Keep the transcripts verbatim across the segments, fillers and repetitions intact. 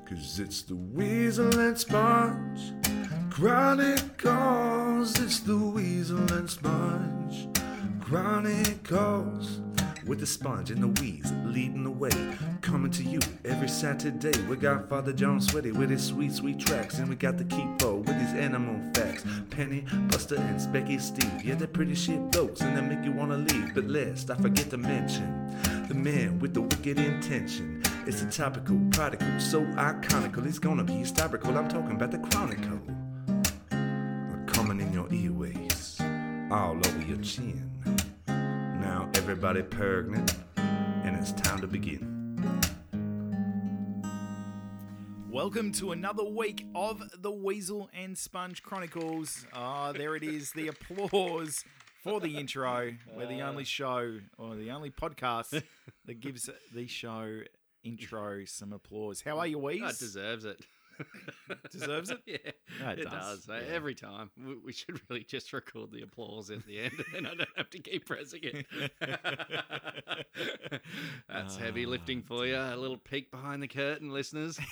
'Cause it's the Weasel and Sponge Chronicles. It's the Weasel and Sponge Chronicles. With the Sponge and the Wheeze leading the way, coming to you every Saturday. We got Father John Sweaty with his sweet, sweet tracks, and we got the Keepo with his animal facts. Penny, Buster, and Specky Steve, yeah, they're pretty shit blokes, and they make you wanna leave. But lest I forget to mention the man with the wicked intention. It's a topical, prodigal, so iconical. It's gonna be historical. I'm talking about the Chronicle. Coming in your earways, all over your chin. Now everybody pregnant, and it's time to begin. Welcome to another week of the Weasel and Sponge Chronicles. Ah, there it is, the applause for the intro. We're the only show, or the only podcast that gives the show intro some applause. How are you, Weez? Oh, it deserves it. Deserves it? Yeah, No, it it does. does. Uh, Yeah. Every time. We, we should really just record the applause at the end, and I don't have to keep pressing it. That's heavy lifting for you. A little peek behind the curtain, listeners.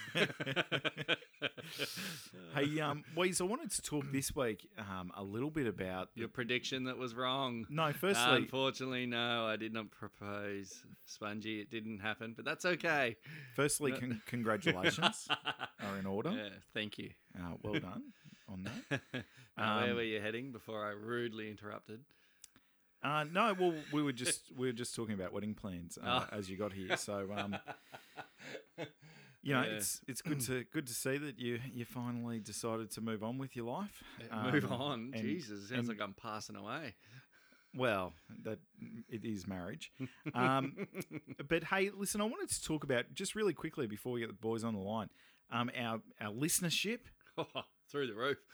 Hey, um, Weez, I wanted to talk this week um, a little bit about... Your prediction that was wrong. No, firstly... Unfortunately, no, I did not propose Spongy. It didn't happen, but that's okay. Firstly, No. con- congratulations are in order. Yeah, thank you. Uh, well done on that. Now, where Um, were you heading before I rudely interrupted? Uh, no, well, we were just we were just talking about wedding plans uh, Oh. as you got here. So, um, you know, Yeah. it's it's good to good to see that you you finally decided to move on with your life. Move Um, on. and- Jesus, sounds and- like I'm passing away. Well, that it is marriage. Um, but hey, listen, I wanted to talk about just really quickly before we get the boys on the line. Um, our our listenership. Through the roof.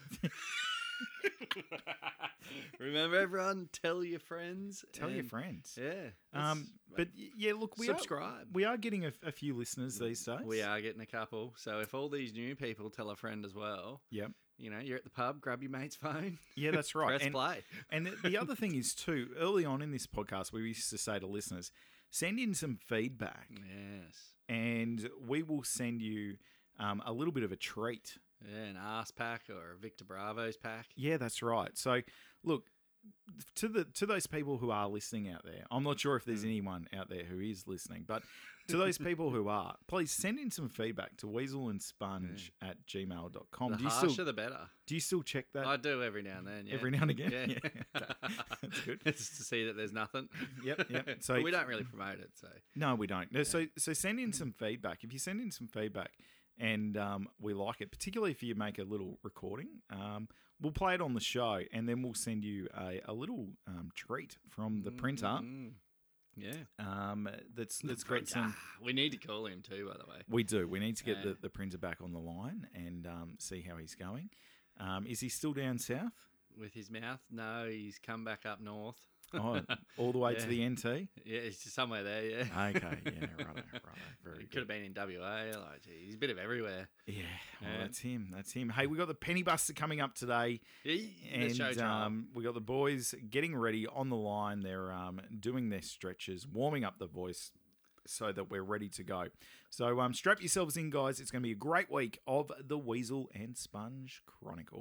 Remember, everyone, tell your friends. Tell your and- friends. Yeah. Um, but y- yeah, look, we subscribe. are we are getting a, a few listeners these days. We are getting a couple. So if all these new people tell a friend as well, Yep. you know, you're at the pub, grab your mate's phone. Yeah, that's right. Press and, play. And the, the other thing is too, early on in this podcast, we used to say to listeners, send in some feedback, Yes. and we will send you um, a little bit of a treat. Yeah, an arse pack or a Victor Bravo's pack. Yeah, that's right. So, look, to the to those people who are listening out there, I'm not sure if there's anyone out there who is listening, but to those people who are, please send in some feedback to weasel and sponge at gmail dot com. The Do you harsher, still the better. do you still check that I do every now and then. Yeah. every now and again? Yeah. Okay. That's good. Just to see that there's nothing. Yep, yep. So But we don't really promote it, so. No, we don't. No, so so send in some feedback. If you send in some feedback and um, we like it, particularly if you make a little recording, um, we'll play it on the show, and then we'll send you a, a little um, treat from the printer. Mm, yeah. Um, that's that's The got printer. some. We need to call him too, by the way. We do. We need to get Yeah. the, the printer back on the line and um, see how he's going. Um, is he still down south? With his mouth? No, he's come back up north. Oh, all the way Yeah. to the N T. Yeah, he's just somewhere there, yeah. Okay, yeah, righto, righto. Very He good. could have been in W A. Like, gee, he's a bit of everywhere. Yeah, well, Yeah. that's him. That's him. Hey, we got the Penny Buster coming up today. He, the And showtime. um, we got the boys getting ready on the line. They're um, doing their stretches, warming up the voice so that we're ready to go. So um, strap yourselves in, guys. It's going to be a great week of the Weasel and Sponge Chronicle.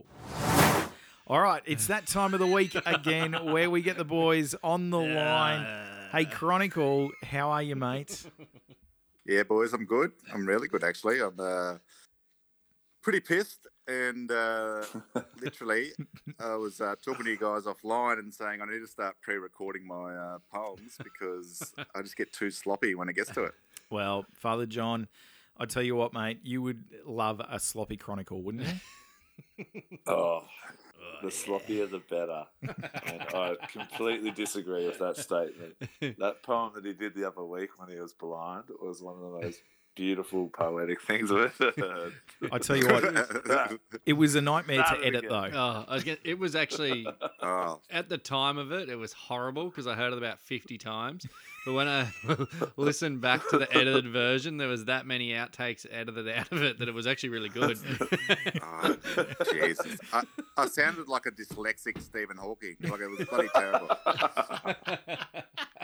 All right, it's that time of the week again where we get the boys on the line. Hey, Chronicle, how are you, mate? Yeah, boys, I'm good. I'm really good, actually. I'm uh, pretty pissed. And uh, literally, I was uh, talking to you guys offline and saying I need to start pre-recording my uh, poems because I just get too sloppy when it gets to it. Well, Father John, I tell you what, mate, you would love a sloppy chronicle, wouldn't you? Oh, the sloppier the better. And I completely disagree with that statement. That poem that he did the other week when he was blind was one of the most beautiful poetic things I've ever heard. I tell you what, it was a nightmare Start to it edit, again. though. Oh, I was gonna, it was actually, Oh, at the time of it, it was horrible because I heard it about fifty times. But when I listened back to the edited version, there was that many outtakes edited out of it that it was actually really good. oh, Jesus. I, I sounded like a dyslexic Stephen Hawking. Like it was bloody terrible.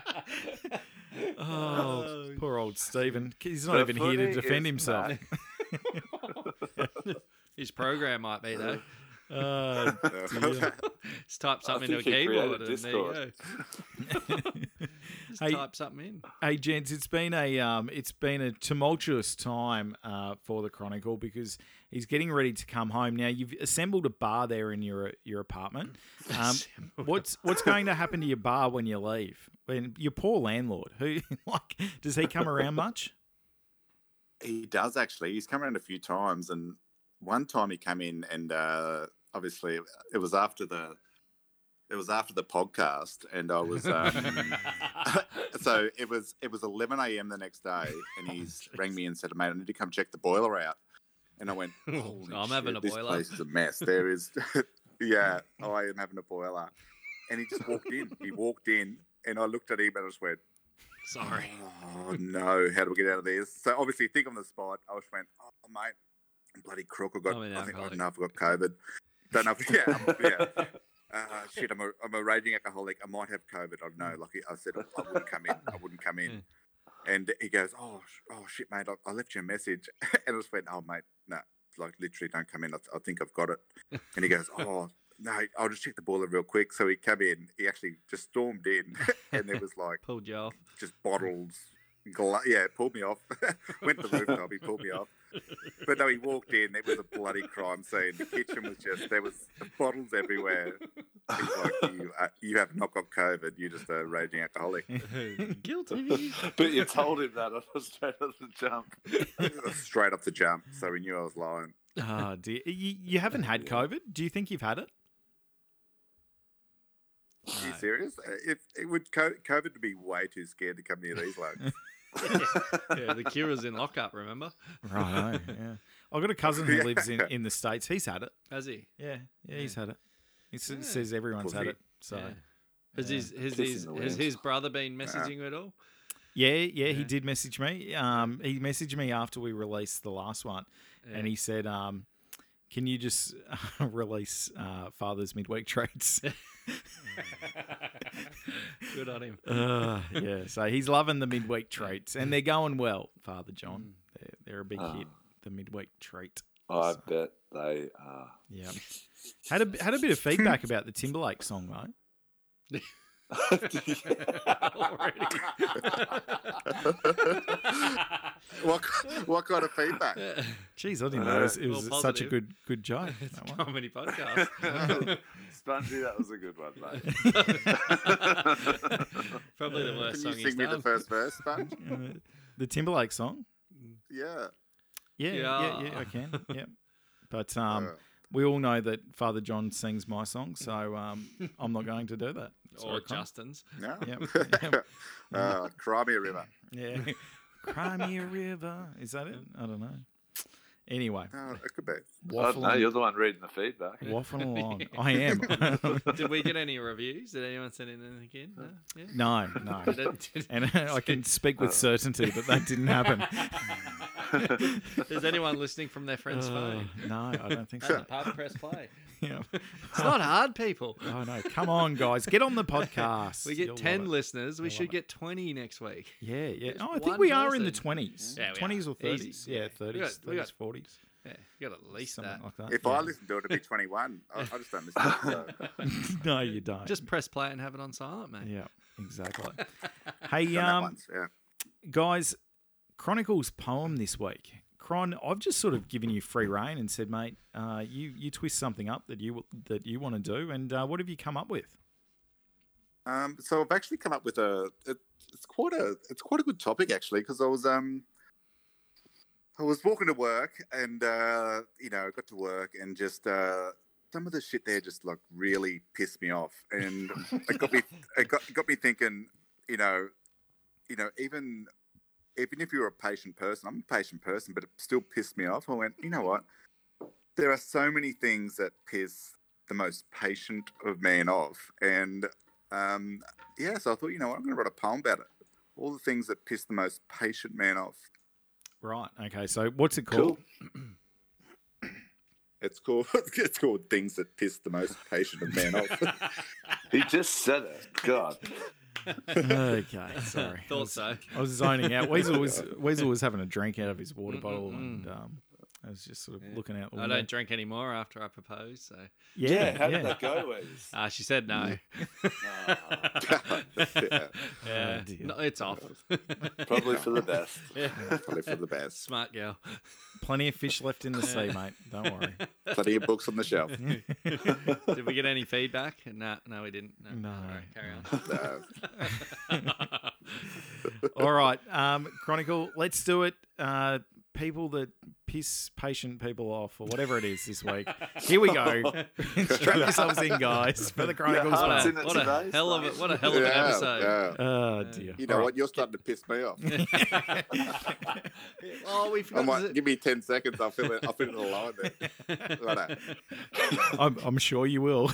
Oh, poor old Stephen. He's not The even here to funny defend is himself. that His program might be though. Uh, dear. Just type something I into a think he keyboard created and there you Discord. go. Just Hey- type something in. Hey, gents, it's been a um, it's been a tumultuous time uh, for the Chronicle because he's getting ready to come home. Now you've assembled a bar there in your your apartment. Um, what's what's going to happen to your bar when you leave? When your poor landlord, who like, does he come around much? He does actually. He's come around a few times, and one time he came in, and uh, obviously it was after the it was after the podcast, and I was um, so it was it was eleven a.m. the next day, and he's rang me and said, "Mate, I need to come check the boiler out." And I went, "Holy I'm shit, having a this boiler." place is a mess. There is, yeah, I am having a boiler." And he just walked in. He walked in, and I looked at him and I just went, Sorry. "Oh no, how do we get out of this?" So obviously, think on the spot. I just went, "Oh mate, I'm bloody crook. I got. I'm an I think I alcoholic." don't know if I got COVID. Don't know. If, yeah, I'm, yeah. Uh, shit, I'm a I'm a raging alcoholic. I might have COVID. I don't know. Like I said, I wouldn't come in. I wouldn't come in." And he goes, "Oh, sh- oh shit, mate. I, I left you a message." And I just went, "Oh mate, no, like literally, don't come in. I, I think I've got it." And he goes, "Oh." No, I'll just check the boiler real quick. So he came in. He actually just stormed in, and there was like Pulled you off. just bottles. Gla- yeah, pulled me off. Went to the rooftop. He pulled me off. But no, he walked in. It was a bloody crime scene. The kitchen was just there was bottles everywhere. He's like, "You, uh, you have not got COVID. You're just a raging alcoholic." Guilty. But you told him that on straight off the jump. Straight off the jump. So he knew I was lying. Oh, dear. You, you haven't had COVID? Do you think you've had it? Are you serious? Uh, If it would co- COVID would be way too scared to come near these blokes. Yeah, the Cura's in lockup, remember? Right. Yeah. I've got a cousin who lives in, in the States. He's had it. Has he? Yeah. Yeah, he's had it. He s- Yeah. says everyone's had Pussy. it. So. Yeah. Has Yeah. his has Piss his in the has wind. his brother been messaging you at all? Yeah, yeah, he Yeah. did message me. Um, he messaged me after we released the last one, and Yeah. he said, um, "Can you just release uh, Father's midweek treats?" Good on him. uh, yeah, so he's loving the midweek treats, and they're going well, Father John. They're, they're a big Ah. hit. The midweek treat. I So, bet they are. yeah, had a had a bit of feedback about the Timberlake song though. Already. what what kind of feedback? Jeez, I didn't know it was, it Well, was such a positive. good good joke. It's that a one. comedy podcast. Spongy, that was a good one, mate. Probably the worst Can song you he's sing me done. the first verse, Sponge? Uh, the Timberlake song. Yeah. Yeah, yeah, yeah, Yeah. I can. Yeah, but um, Uh, we all know that Father John sings my song, so um, I'm not going to do that. Sorry, Or Con. Justin's. no. Yep, yep. uh, Cry me a river. Yeah, Cry Me a River. Is that it? I don't know. Anyway, No, it could be. I don't know, waffling, you're the one reading the feedback. waffling along. I am. Did we get any reviews? Did anyone send in anything in? No. Yeah. no, no. Did it- did- And I can speak with certainty that that didn't happen. Is anyone listening from their friend's Uh, phone? no, I don't think At so. the pub, press play. Yeah. It's not hard, people. Oh no! Come on, guys, get on the podcast. We get You'll ten love it. listeners. We You'll should love it. get twenty next week. Yeah, yeah. Just Oh, I think one we are in the person. twenties, Yeah, we twenties are. or thirties. Easy. Yeah, Yeah. We thirties, got- we thirties, got- forties, Yeah, you got at least something that. like that. If yeah. I listen to it, it'd be twenty-one. I, I just don't listen to it. So. no, you don't. Just press play and have it on silent, mate. yeah, exactly. Hey, Done that um, once, yeah. guys, Chronicles poem this week. Cron, I've just sort of given you free reign and said, mate, uh, you you twist something up that you that you want to do, and uh, what have you come up with? Um, so I've actually come up with a. It, it's quite a. It's quite a good topic actually, because I was um. I was walking to work, and uh, you know, I got to work, and just uh, some of the shit there just like really pissed me off, and it got me. It got, it got me thinking. You know, you know, even even if you're a patient person, I'm a patient person, but it still pissed me off. I went, you know what? There are so many things that piss the most patient of man off, and um, yeah, so I thought, you know what, I'm going to write a poem about it. All the things that piss the most patient man off. Right. Okay. So what's it called? It's called it's called things that piss the most patient of man off. He just said it. God. Okay. Sorry. I Thought was, so. I was zoning out. Weasel was Weasel was having a drink out of his water bottle, and um, I was just sort of Yeah. looking out the I window. don't drink anymore after I propose. So Yeah, how yeah. did that go, Wes? uh, she said no. Ah, Yeah, Yeah, dear. no, it's off. probably for the best. Yeah. probably for the best. Smart girl. Plenty of fish left in the sea, mate. Don't worry. Plenty of books on the shelf. Did we get any feedback? No, no, we didn't. No. No. All right, carry on. No. All right, um, Chronicle, let's do it. Uh, people that piss patient people off, or whatever it is this week. Here we go. Strap yourselves in, guys, for the Chronicles. Yeah, What What's a, in it what a today, hell of a Steve? what a hell of an Yeah, episode. yeah. Oh dear. You know All right. what? You're starting to piss me off. Oh, we I forgot. might to- give me ten seconds. I'll fill it. I'll fill in the line there. Righto. I'm, I'm sure you will.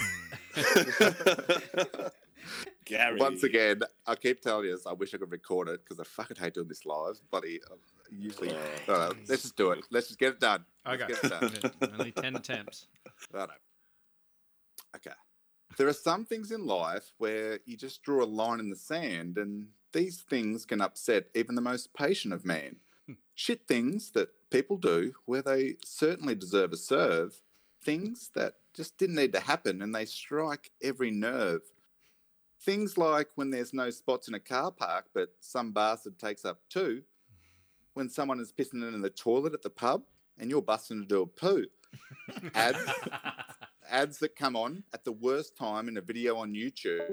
Gary. Once again, I keep telling you this. I wish I could record it because I fucking hate doing this live. Bloody, uh, usually. Oh, Righto, let's just do it. Let's just get it done. Let's Okay. get it done. Only ten attempts. Righto. Okay. There are some things in life where you just draw a line in the sand, and these things can upset even the most patient of man. Shit things that people do where they certainly deserve a serve, things that just didn't need to happen, and they strike every nerve. Things like when there's no spots in a car park, but some bastard takes up two. When someone is pissing in the toilet at the pub, and you're busting to do a poo. Ads, ads that come on at the worst time in a video on YouTube.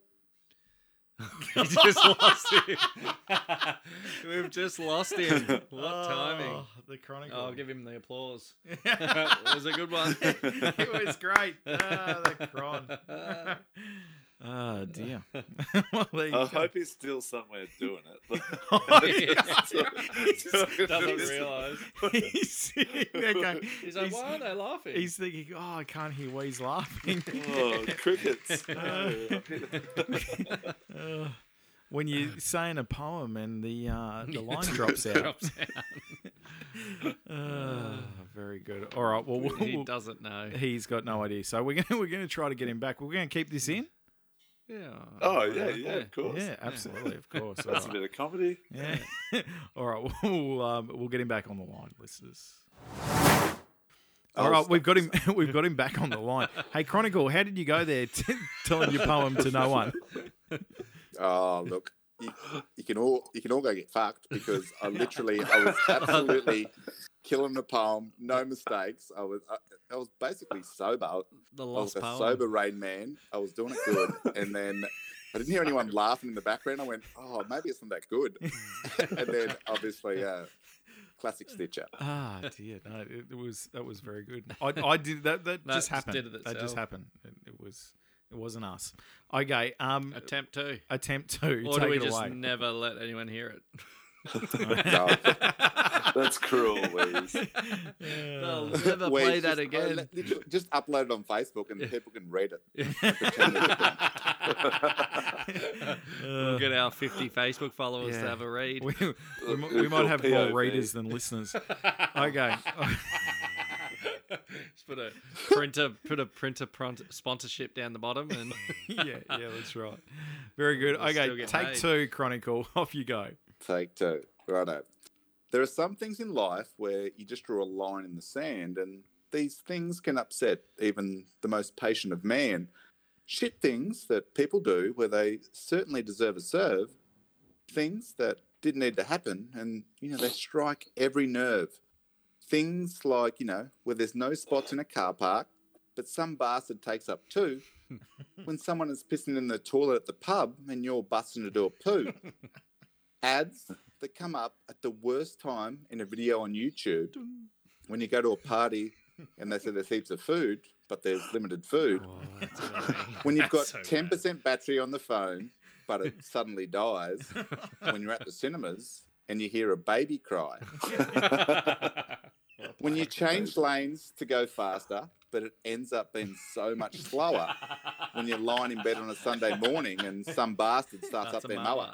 He just lost him. We've just lost him. What timing? Oh, the Chronicle. I'll give him the applause. It was a good one. It was great. Ah, the Chron. Oh, dear. Well, there you I go. hope he's still somewhere doing it. Oh, he's, Doesn't realise. he's sitting there going, He's like, he's- why are they laughing? He's thinking, oh, I can't hear why he's laughing. Oh, crickets. Uh, when you're saying a poem and the uh, the line drops out. Drops out. Uh, very good. All right. Well, we'll, He we'll- doesn't know. he's got no idea. So we're gonna we're gonna try to get him back. We're gonna keep this in. Yeah. Oh, yeah, yeah, of course. Yeah, absolutely, of course. All That's a right. bit of comedy. Yeah. All right. We'll um, we'll get him back on the line, listeners. All I'll right, stop we've got him. We've got him back on the line. Hey, Chronicle, how did you go there, t- telling your poem to no one? Oh, look, you, you can all you can all go get fucked because I literally I was absolutely killing the poem, no mistakes. I was I, I was basically sober. I The was lost a poem. sober Rain Man. I was doing it good, and then I didn't hear anyone laughing in the background. I went, oh, maybe it's not that good. And then obviously, uh, classic Stitcher. Ah, dear, no, it, it was that was very good. I, I did that. That No, just it just happened. did it that just itself. happened. It, it was. It wasn't us. Okay. Um. Attempt two. Attempt two. Or Take do we it just away. never let anyone hear it? No. That's cruel, Wes. They'll never Where play it's that just, I again. let- literally just upload it on Facebook and people can read it. We'll get our fifty Facebook followers Yeah. to have a read. we, we, mi- we We've might got have P O V. more readers than listeners. Okay. Just put a printer, put a printer pront- sponsorship down the bottom, and yeah, yeah, that's right. Very good. We'll still Okay, get take paid. two, Chronicle. Off you go. Take two. Righto. There are some things in life where you just draw a line in the sand, and these things can upset even the most patient of man. Shit things that people do where they certainly deserve a serve, things that didn't need to happen, and, you know, they strike every nerve. Things like, you know, where there's no spots in a car park, but some bastard takes up two. When someone is pissing in the toilet at the pub and you're busting to do a poo. Ads that come up at the worst time in a video on YouTube. When you go to a party and they say there's heaps of food, but there's limited food. oh, that's annoying. When you've got So bad. ten percent battery on the phone, but it suddenly dies. When you're at the cinemas and you hear a baby cry. When you change lanes to go faster, but it ends up being so much slower. When you're lying in bed on a Sunday morning and some bastard starts That's up a their mower.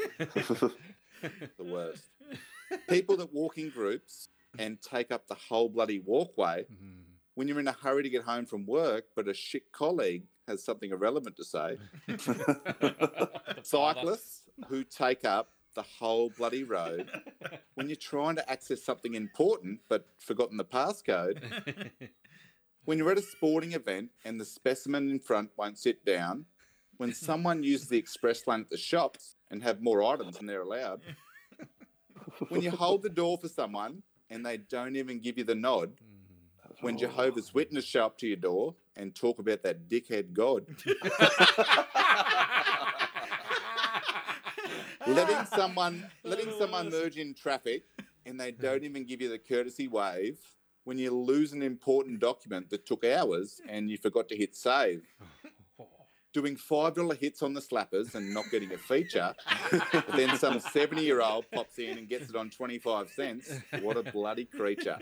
The worst. People that walk in groups and take up the whole bloody walkway. When you're in a hurry to get home from work, but a shit colleague has something irrelevant to say. Cyclists who take up the whole bloody road when you're trying to access something important but forgotten the passcode. When you're at a sporting event and the specimen in front won't sit down. When someone uses the express lane at the shops and have more items than they're allowed. When you hold the door for someone and they don't even give you the nod. When Jehovah's Witnesses show up to your door and talk about that dickhead God. letting someone letting someone merge in traffic and they don't even give you the courtesy wave when you lose an important document that took hours and you forgot to hit save. Doing five dollar hits on the slappers and not getting a feature, but then some seventy-year-old pops in and gets it on twenty-five cents. What a bloody creature.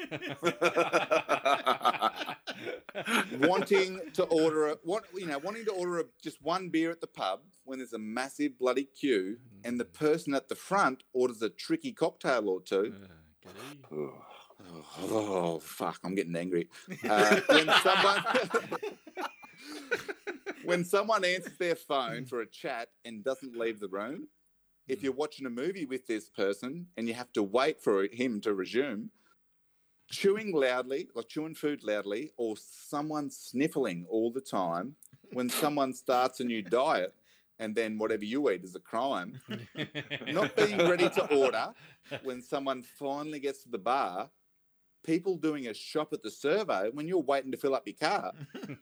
wanting to order a, want, you know, wanting to order a, just one beer at the pub when there's a massive bloody queue and the person at the front orders a tricky cocktail or two. Oh, oh fuck, I'm getting angry. Uh, when someone... When someone answers their phone for a chat and doesn't leave the room, if you're watching a movie with this person and you have to wait for him to resume, chewing loudly, or chewing food loudly, or someone sniffling all the time, when someone starts a new diet and then whatever you eat is a crime, not being ready to order when someone finally gets to the bar, people doing a shop at the servo when you're waiting to fill up your car.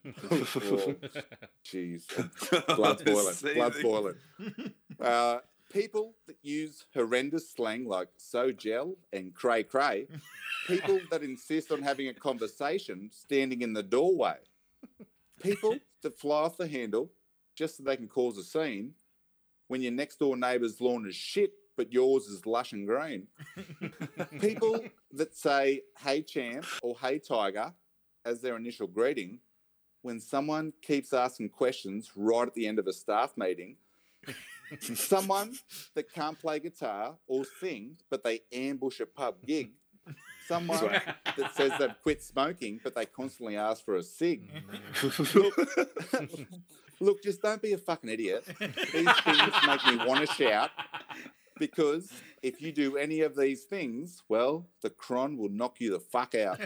Jeez. Oh, blood's boiling. Blood's boiling. Uh, people that use horrendous slang like so gel and cray cray. People that insist on having a conversation standing in the doorway. People that fly off the handle just so they can cause a scene when your next door neighbour's lawn is shit but yours is lush and green. People that say, hey, champ, or hey, tiger, as their initial greeting, when someone keeps asking questions right at the end of a staff meeting. Someone that can't play guitar or sing, but they ambush a pub gig. Someone that says they've quit smoking, but they constantly ask for a cig. look, look, just don't be a fucking idiot. These things make me want to shout. Because if you do any of these things, well, the Cron will knock you the fuck out.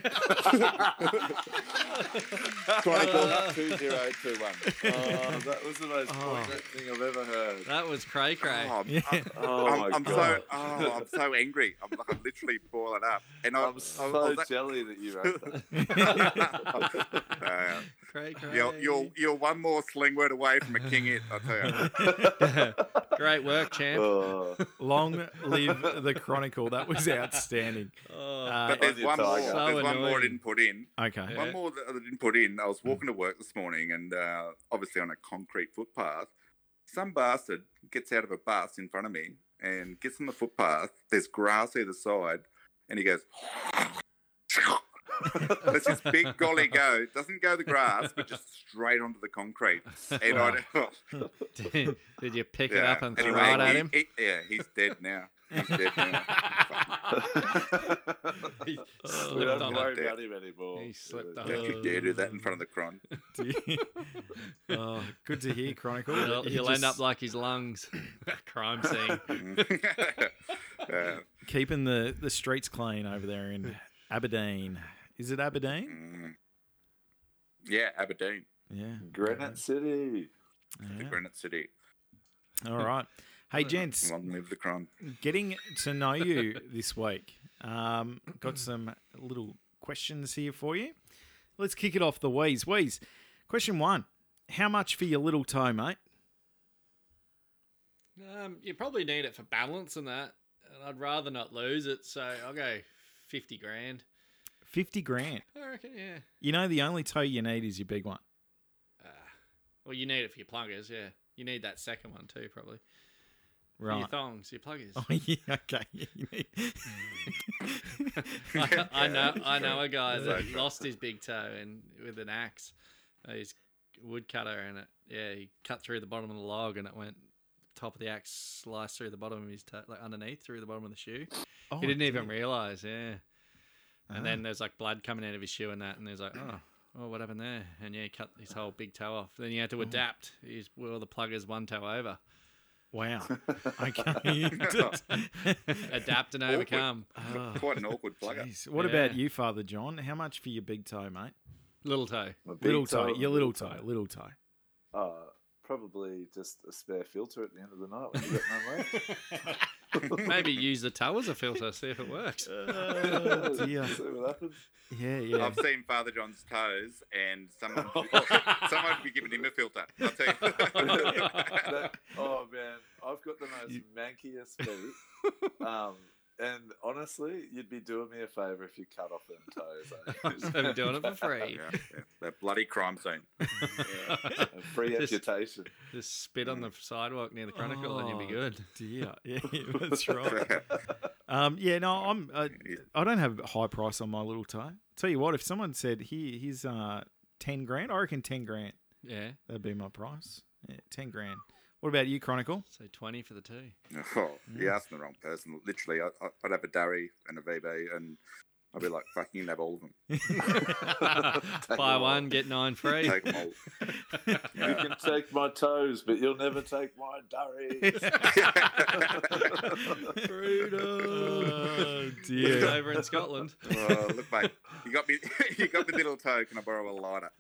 Chronicle two zero two one. Oh, that was the most Oh. poignant thing I've ever heard. That was cray cray. Oh, I'm, Yeah. I'm, Oh I'm, my I'm god! so oh, I'm so angry. I'm like I'm literally boiling up. And I, I'm so I, I was, jelly that you wrote that. uh, Cray cray. you're, you're you're one more sling word away from a king it, I tell you. Great work, champ. Oh, Long live the Chronicle. That was outstanding. Oh, Uh, But there's Onion one more. tiger. So There's one more I annoying. didn't put in. okay. Yeah. One more that I didn't put in. I was walking to work this morning, and uh, obviously on a concrete footpath, some bastard gets out of a bus in front of me and gets on the footpath. There's grass either side, and he goes. That's his big golly go. Doesn't go the grass, but just straight onto the concrete. And I, did, did you pick it yeah. up and throw Anyway, it at he- him? he- yeah, he's dead now. He's dead now. He we slipped don't on worry it. about him anymore. He slipped Yeah. on Don't you dare do that in front of the Cron. Oh, good to hear, Chronicle. You'll, You you'll just end up like his lungs. Crime scene. uh, keeping the, the streets clean over there in Aberdeen. Is it Aberdeen? mm. Yeah, Aberdeen, Yeah. Granite City. the Yeah. Granite City. All right. Hey, gents, Long live the Cron. getting to know you this week. Um, got some little questions here for you. Let's kick it off the Wheeze. Wheeze, question one. How much for your little toe, mate? Um, you probably need it for balance and that. And I'd rather not lose it, so I'll go fifty grand. fifty grand. I reckon, yeah. You know, the only toe you need is your big one. Uh, well, you need it for your pluggers, yeah. You need that second one too, probably. For Right. your thongs, your pluggers. Oh, yeah, okay. Yeah, you need... I, I know, I know a guy that Okay. lost his big toe and with an axe, uh, his woodcutter, and it, yeah, he cut through the bottom of the log, and it went top of the axe, sliced through the bottom of his toe, like underneath through the bottom of the shoe. Oh, he didn't even dear. realize, yeah. And Ah. then there's like blood coming out of his shoe and that, and there's like, oh, oh, what happened there? And yeah, he cut his whole big toe off. Then he had to adapt. He's well, the pluggers one toe over. Wow. Okay. Adapt and overcome. Oh, Quite an awkward plugger. jeez. What Yeah. about you, Father John? How much for your big toe, mate? Little toe. My big Little toe. and Your little toe. Little toe. Uh, probably just a spare filter at the end of the night when you got none left. Maybe use the toe as a filter, see if it works. Oh, dear. See what happens. Yeah, yeah. I've seen Father John's toes, and someone someone would be giving him a filter. I'll tell you. That- oh man, I've got the most mankiest feet. Um, and honestly, you'd be doing me a favour if you cut off them toes. Eh? I'm doing it for free. Yeah, yeah. That bloody crime scene. Yeah. A free Just- amputation. Just spit on the sidewalk near the Chronicle and you'll be Oh, good. Dear. Yeah, that's right. Um, yeah, no, I'm. Uh, I don't have a high price on my little toe. Tell you what, if someone said here, here's uh ten grand, I reckon ten grand. Yeah. That'd be my price. Yeah, ten grand. What about you, Chronicle? So twenty for the two. Oh, you're asking the wrong person. Literally, I, I- I'd have a Durry and a V B, and I'd be like, fuck, you can have all of them. Buy one, get nine free. Take them all. You can take my toes, but you'll never take my durries. Oh, It's dear. over in Scotland. Oh, look, mate, you got me. You got me little toe. Can I borrow a lighter?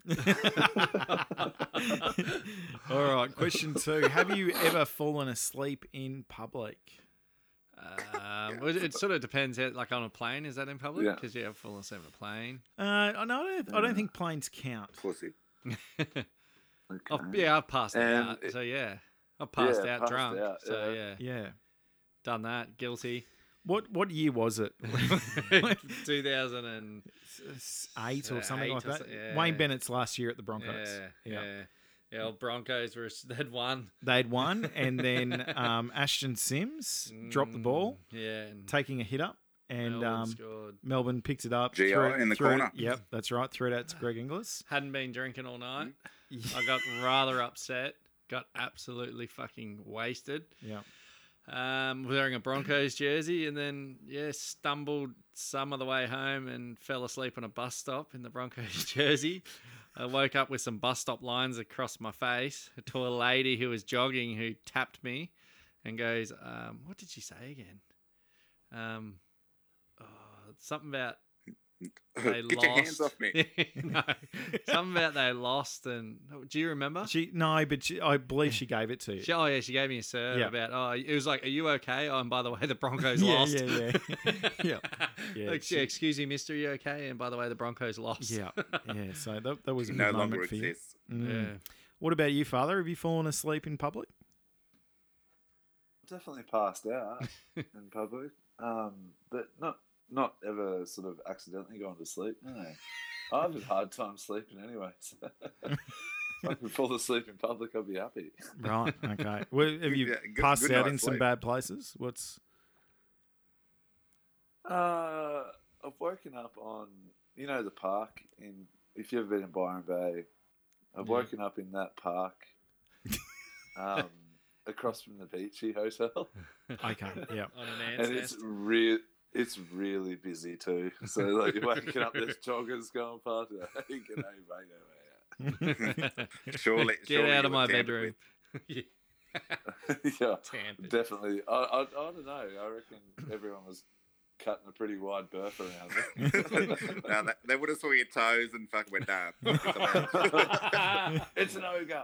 All right, question two. Have you ever fallen asleep in public? Um, well, it sort of depends. How, like on a plane, is that in public? Yeah. Because yeah, I've fallen asleep on a plane. Uh, no, I don't, I don't think planes count. Pussy. Okay. I've, yeah, I've passed And out. it- So yeah, I've passed Yeah, out passed drunk. out, so yeah. yeah. Yeah. done that. Guilty. What what year was it? two thousand and Eight or something Eight like or that. so- yeah. Wayne Bennett's last year at the Broncos. yeah, yeah, yeah. Old Broncos were they'd won. They'd won, and then um, Ashton Sims dropped the ball, Mm, yeah, and taking a hit up, and Melbourne um, scored. Melbourne picked it up. G I threw it- in the threw it- corner. Yep, that's right. Threw it out to Greg Inglis. Hadn't been drinking all night. I got rather upset. Got absolutely fucking wasted. Yeah. Um, wearing a Broncos jersey, and then yeah, stumbled some of the way home and fell asleep on a bus stop in the Broncos jersey. I woke up with some bus stop lines across my face to a lady who was jogging who tapped me and goes, um, "What did she say again? Um, oh, something about." They Get lost. your hands off me. No, something about they lost, and do you remember? She no, but she, I believe she gave it to you. She, oh yeah, she gave me a serve Yeah. about. Oh, it was like, "Are you okay?" Oh, and by the way, the Broncos Yeah, lost. yeah, yeah. Yeah. Yeah, Like, she- yeah, excuse me, Mister, are you okay? And by the way, the Broncos lost. Yeah, yeah. So that, that was a It good no longer moment for you. exists. Mm. Yeah. What about you, Father? Have you fallen asleep in public? Definitely passed out in public, um, but not not ever sort of accidentally gone to sleep. No, I have a hard time sleeping anyway. So if I can fall asleep in public, I'll be happy. Right. Okay. Well, have you Yeah, good- passed good out night's in some sleep. bad places? What's Uh, I've woken up on, you know, the park in. If you've ever been in Byron Bay, I've Yeah. woken up in that park, um, across from the Beachy Hotel, okay? Yeah. On an ant's and it's nest. real. It's really busy too. So like you're waking up, there's joggers going past. Hey, g'day, mate. Surely, Get surely out you of my were tampered bedroom. Yeah. Yeah, Tampered. definitely. I, I, I don't know. I reckon everyone was cutting a pretty wide berth around me. with. No, they, they would have saw your toes and fucking went down. It's an ogre.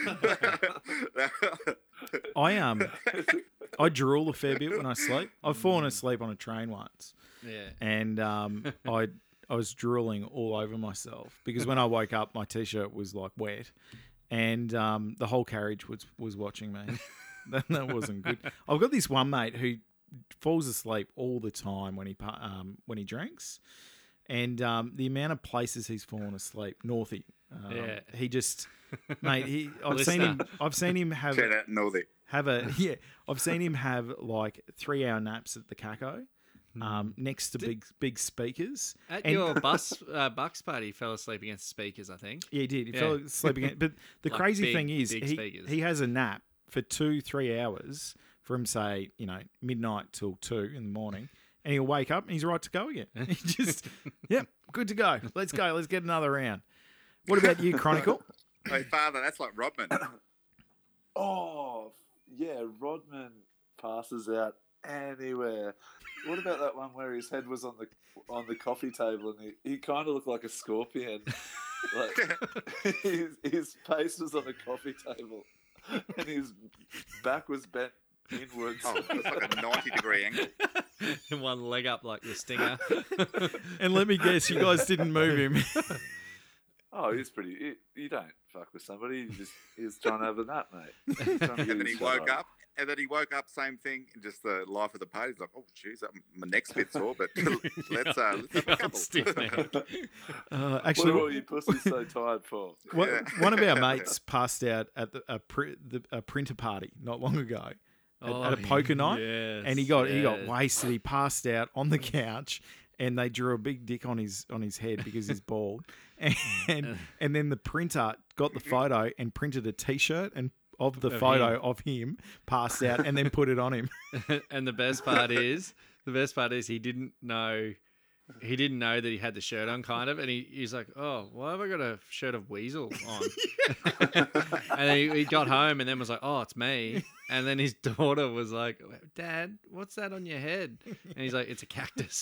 I um I drool a fair bit when I sleep. I've fallen asleep on a train once, Yeah. and um I I was drooling all over myself because when I woke up, my t-shirt was like wet, and um the whole carriage was was watching me. that, that wasn't good. I've got this one mate who falls asleep all the time when he pa- um when he drinks, and um the amount of places he's fallen asleep, Northy. Um, Yeah. He just, mate. He I've seen him. I've seen him have Shout out Northy. have a yeah. I've seen him have like three hour naps at the Caco, um, next to big big speakers. At And- your bus uh, Bucks party, he fell asleep against speakers, I think. Yeah, he did. He Yeah. fell asleep again. But the Like crazy big- thing is, big he, speakers. he has a nap for two, three hours from say, you know, midnight till two in the morning, and he'll wake up and he's right to go again. He just, yep, good to go. Let's go. Let's get another round. What about you, Chronicle? Hey, father, that's like Rodman. Oh, yeah, Rodman passes out anywhere. What about that one where his head was on the on the coffee table and he, he kind of looked like a scorpion? Like his, his face was on the coffee table and his back was bent inwards. Oh, it was like a ninety degree angle. One leg up like the Stinger. And let me guess, you guys didn't move him. Oh, he's pretty. You, you don't fuck with somebody. You just he was trying to have a nap, mate. He's trying to get And then he his woke shut up, and then he woke up, same thing, just the life of the party. He's like, oh, jeez, my neck's a bit sore, but let's, uh, let's have a couple. Stiff neck. Uh, What actually, are all you pussies so tired for? one, Yeah. one of our mates passed out at the, a, pr- the, a printer party not long ago at, at a poker night, yes, and he got he got yes. wasted. He passed out on the couch, and they drew a big dick on his on his head because he's bald, and and then the printer got the photo and printed a T-shirt and of the Of photo him. of him passed out, and then put it on him. And the best part is, the best part is he didn't know, he didn't know that he had the shirt on, kind of, and he, he's like, "Oh, why have I got a shirt of Weasel on?" And then he, he got home and then was like, "Oh, it's me." And then his daughter was like, "Dad, what's that on your head?" And he's like, "It's a cactus."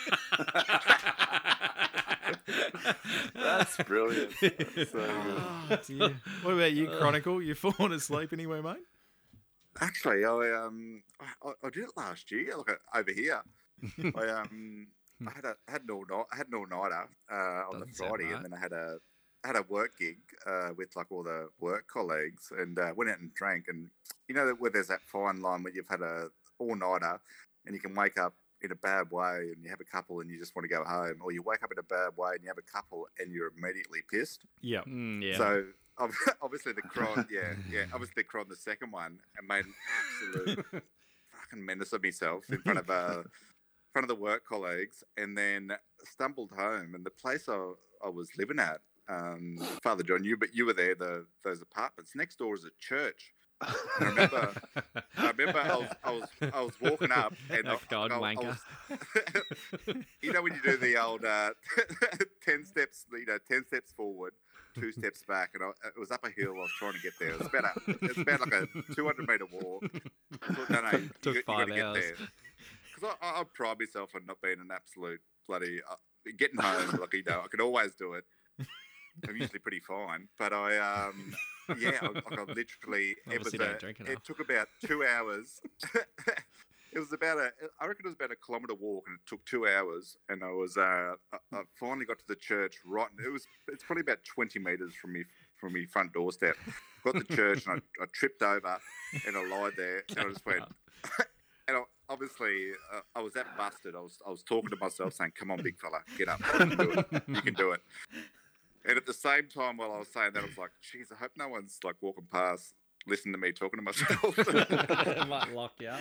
That's brilliant. That's so good. Oh, dear. What about you, Chronicle? You fallen asleep anywhere, mate? Actually, I um, I, I did it last year, like uh, over here. I um, I had a had an all night, I had an all nighter uh, on the Doesn't sound Friday, right. and then I had a I had a work gig uh, with like all the work colleagues, and uh, went out and drank. And you know where there's that fine line where you've had a all nighter, and you can wake up in a bad way, and you have a couple, and you just want to go home, or you wake up in a bad way, and you have a couple, and you're immediately pissed. Yeah. Mm, yeah. So ob- obviously the cron, yeah, yeah, obviously the cron, the second one, and made an absolute fucking menace of myself in front of uh, in front of the work colleagues, and then stumbled home. And the place I, I was living at, um, Father John, you but you were there. The those apartments next door is a church. And I remember, I remember I was, I was, I was walking up, and Oh, I, God, I, I wanker. was, you know when you do the old uh, ten steps, you know, ten steps forward, two steps back, and I, it was up a hill. I was trying to get there. It was about a, it's about like a two hundred meter walk. I thought, no, no, you, Took you, five got to hours. get there. Because I, I, I pride myself on not being an absolute bloody uh, getting home. Like you know, I can always do it. I'm usually pretty fine, but I, um, yeah, I, like I literally, it was Obviously don't a, drink enough. it took about two hours. It was about a, I reckon it was about a kilometre walk, and it took two hours. And I was, uh, I, I finally got to the church right. It was, it's probably about twenty metres from me, from my front doorstep. Got to the church, and I, I tripped over, and I lied there, and I just went. And I, obviously, uh, I was that busted. I was, I was talking to myself, saying, "Come on, big fella, get up, you can do it. You can do it." And at the same time, while I was saying that, I was like, "Geez, I hope no one's like walking past, listening to me talking to myself." Might lock you up.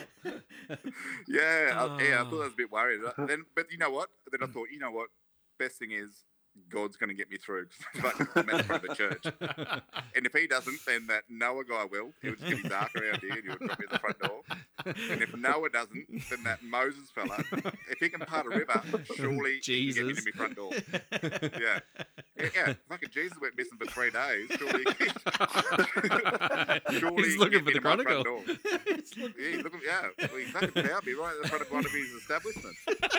yeah, I, yeah, I thought I Oh. was a bit worried. Uh, Then, but you know what? Then I thought, you know what? Best thing is, God's going to get me through because I'm at the front of the church. And if he doesn't, then that Noah guy will. He'll just get his ark around here and he'll drop me at the front door. And if Noah doesn't, then that Moses fella, if he can part a river, surely he can get me to Jesus. my front door. Yeah. Yeah, yeah. Fucking Jesus went missing for three days. Surely, surely He's he looking can for get the to my front Chronicle. door. Yeah, he's looking, yeah. Well, he fucking found me right in the front of one of his establishments.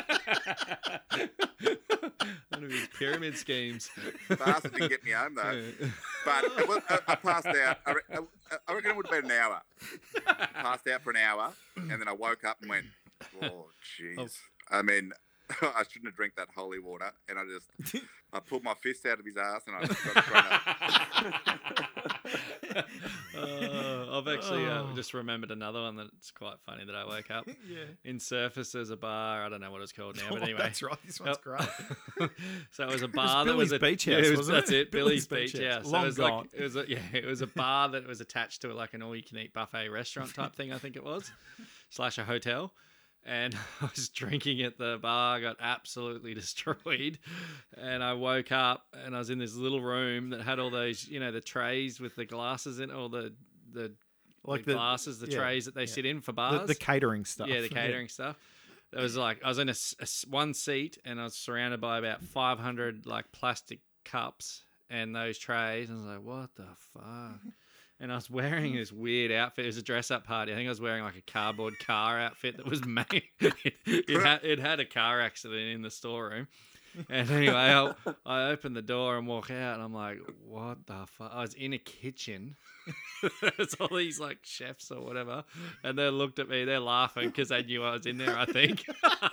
One of his pyramid schemes. Bastard didn't get me home though. But it was, I, I passed out. I, re- I, I reckon it would have been an hour. Passed out for an hour, and then I woke up and went, "Oh, jeez." I mean, I shouldn't have drank that holy water, and I just, I pulled my fist out of his ass, and I got thrown up. Uh, I've actually uh, Oh. just remembered another one that's quite funny that I woke up. Yeah. In Surface, there's a bar. I don't know what it's called now, but Oh, anyway. that's right. This one's Yep. great. So it was a bar that Billy's was a Beach yeah, House, it was- wasn't that's it? it, Billy's, Billy's Beach Beach House. House. So Long it was gone. like it was a, yeah, it was a bar that was attached to like an all-you-can-eat buffet restaurant type thing. I think it was slash a hotel. And I was drinking at the bar, got absolutely destroyed. And I woke up and I was in this little room that had all those, you know, the trays with the glasses in, or the the, Like the the- glasses, the yeah, trays that they yeah. sit in for The, bars. the catering stuff. Yeah, the catering stuff. It was like I was in a, s- a s- one seat and I was surrounded by about five hundred like plastic cups and those trays. And I was like, what the fuck? and I was wearing this weird outfit. It was a dress-up party. I think I was wearing like a cardboard car outfit that was made. it, it, had, it had a car accident in the storeroom. And anyway, I, I opened the door and walk out, and I'm like, what the fuck? I was in a kitchen. There's all these like chefs or whatever, and they looked at me. They're laughing because they knew I was in there, I think.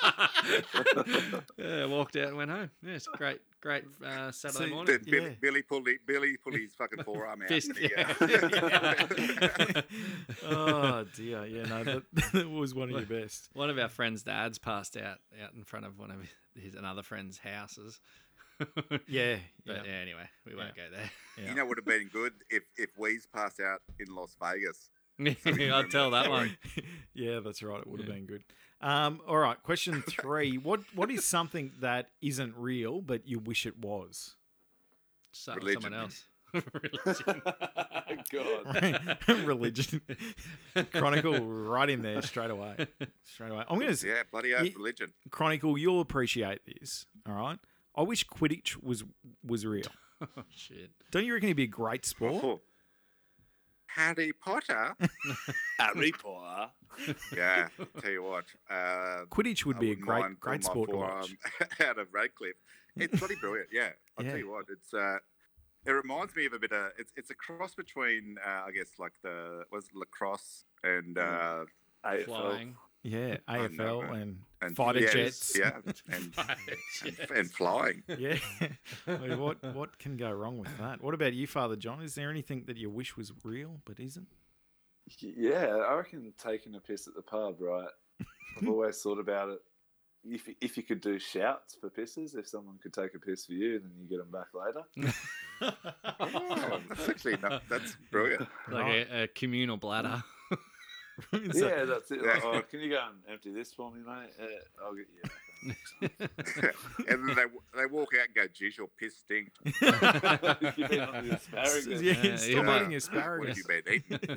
Yeah, I walked out and went home. Yeah, it's great, great uh, Saturday See, morning. Did Billy, Yeah. Billy pulled his, Billy pulled his fucking forearm out. Fist, and he, yeah. uh, Oh dear, yeah, no, that, that was one of your best. One of our friends' dads passed out out in front of one of his another friend's houses. Yeah, But yeah. yeah, anyway, we won't go there. Yeah. You know, would have been good if if Weeze passed out in Las Vegas. I'll tell that one. Yeah, that's right. It would have been good. Um, all right, question three. What what is something that isn't real but you wish it was? So, Religion. someone else. Religion. God. Religion. Chronicle right in there straight away. Straight away. I'm gonna say, Yeah, bloody oath, Ye- religion. Chronicle, you'll appreciate this. All right. I wish Quidditch was was real. Oh, shit. Don't you reckon it'd be a great sport? Oh. Harry Potter. Harry Potter. Yeah, tell you what. Uh, Quidditch would I be a wouldn't great mind great pulling my sport to watch. forearm out of Radcliffe. It's bloody brilliant. Yeah, I'll Yeah. tell you what. It's uh, it reminds me of a bit of. It's it's a cross between uh, I guess like the was it lacrosse and uh, A F L. Flying. Yeah, A F L know, and, and fighter yes, jets. Yeah, and, and, and flying. Yeah. I mean, what what can go wrong with that? What about you, Father John? Is there anything that you wish was real but isn't? Yeah, I reckon taking a piss at the pub, right? I've always thought about it. If if you could do shouts for pisses, if someone could take a piss for you, then you get them back later. Oh, that's actually not, that's brilliant. Like a, a communal bladder. Is that- Yeah, that's it. Yeah. Like, oh, can you go and empty this for me, mate? Uh, I'll get you. And then they they walk out and go, "Geez, your piss stinks. You've been on the asparagus. yeah, Yeah, stop yeah. eating What asparagus. have you been eating?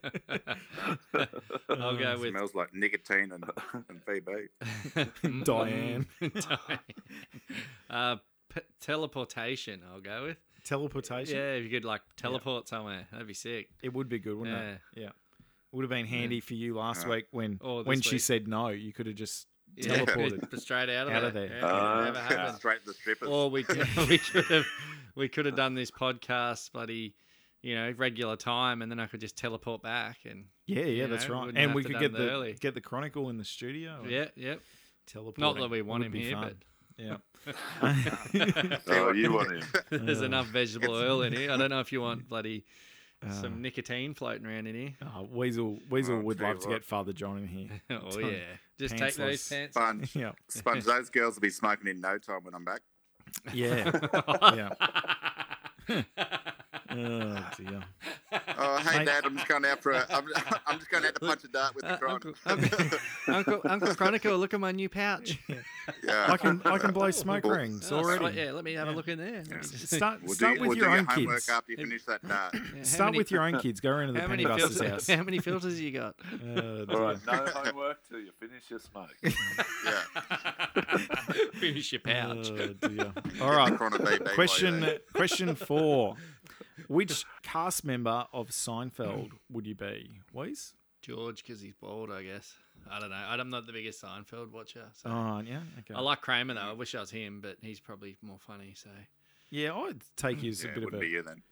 I'll go with Smells like nicotine and, and V B." Diane. Diane. uh, p- teleportation, I'll go with. Teleportation. Yeah, if you could like teleport somewhere, that'd be sick. It would be good, wouldn't it? Yeah. Would have been handy for you last Uh, week when or when this she week. said no. You could have just Yeah, teleported. straight out of Out of there. there. Yeah, Uh, never yeah. happened. Straight to the strippers. Or we could, we could have we could have done this podcast, bloody, you know, regular time, and then I could just teleport back and Yeah, yeah, you that's know, right. wouldn't And have we to could done get it the early. get the Chronicle in the studio. and yeah, yep. teleport. Not that we want him here, but yeah. Oh, you want him? there's Uh, enough vegetable oil in here. I don't know if you want bloody Uh, some nicotine floating around in here. oh, Weasel Weasel I'll would tell you love to what. get Father John in here. Oh yeah, just take those Pantsless. pants. Sponge, Yeah, Sponge, those girls will be smoking in no time when I'm back. yeah, yeah. Oh dear. Oh, hey, Mate. Dad, I'm just going out for a. I'm, I'm just going out to punch a dart with the Uh, cron. Uncle, Uncle, Uncle, Uncle Chronicle, look at my new pouch. Yeah. I can I can blow smoke Well, rings Oh, already. yeah, let me have a Yeah. look in there. Let me just- Start We'll start do, with we'll your do own your homework kids. after you finish that dart. Yeah, how Start many- with your own kids. Go around to the how Penny many, Busters filters, house. how many filters you got? Uh, All right, no homework till you finish your smoke. Yeah. Finish your pouch. Oh, dear. All right. Cron and B B Question while question four. Which cast member of Seinfeld would you be? Weez? George, because he's bald, I guess. I don't know. I'm not the biggest Seinfeld watcher. So. Oh, yeah. Okay. I like Kramer, though. I wish I was him, but he's probably more funny. So Yeah, I'd take you as Yeah, a bit it of wouldn't a. be you then.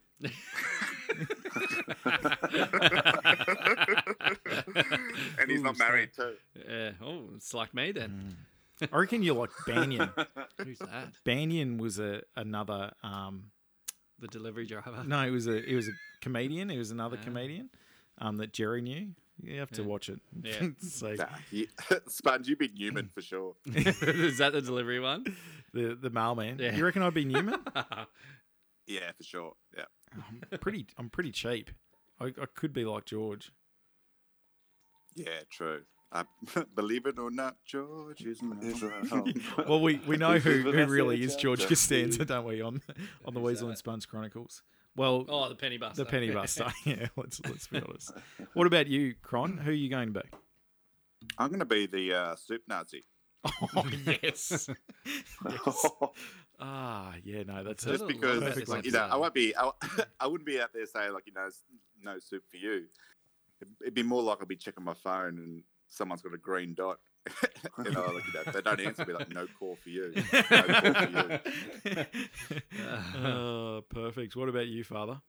And he's Ooh, not married too. Yeah. Oh, it's like me then. I reckon you're like Banyan. Who's that? Banyan was a another. Um, The delivery driver. no, he was a he was a comedian. He was another Ah. comedian um, that Jerry knew. You have to Yeah. watch it. Yeah. so Nah, you, Sponge, you'd be Newman for sure. Is that the delivery one? the the mailman. Yeah. You reckon I'd be Newman? Yeah, for sure. Yeah. I'm pretty. I'm pretty cheap. I, I could be like George. Yeah, true. Uh, believe it or not, George is not. Well, we, we know This who, is who Vanessa really is George Chapter. Costanza, don't we? On on the Who's Weasel that? and Sponge Chronicles. Well, Oh, the penny buster. the Penny Buster. Yeah, let's let's be honest. What about you, Cron? Who are you going to be? I'm going to be the uh, soup Nazi, Oh, yes. Yes. Ah, yeah, no, that's Just a because, perfect like, way you to know, say I it. won't be, I, I wouldn't be out there saying, like, you know, it's no soup for you. It'd, it'd be more like I'll be checking my phone and someone's got a green dot. You know, like, you know, if they don't answer, be like, no call for you. No call for you. Oh, perfect. What about you, Father?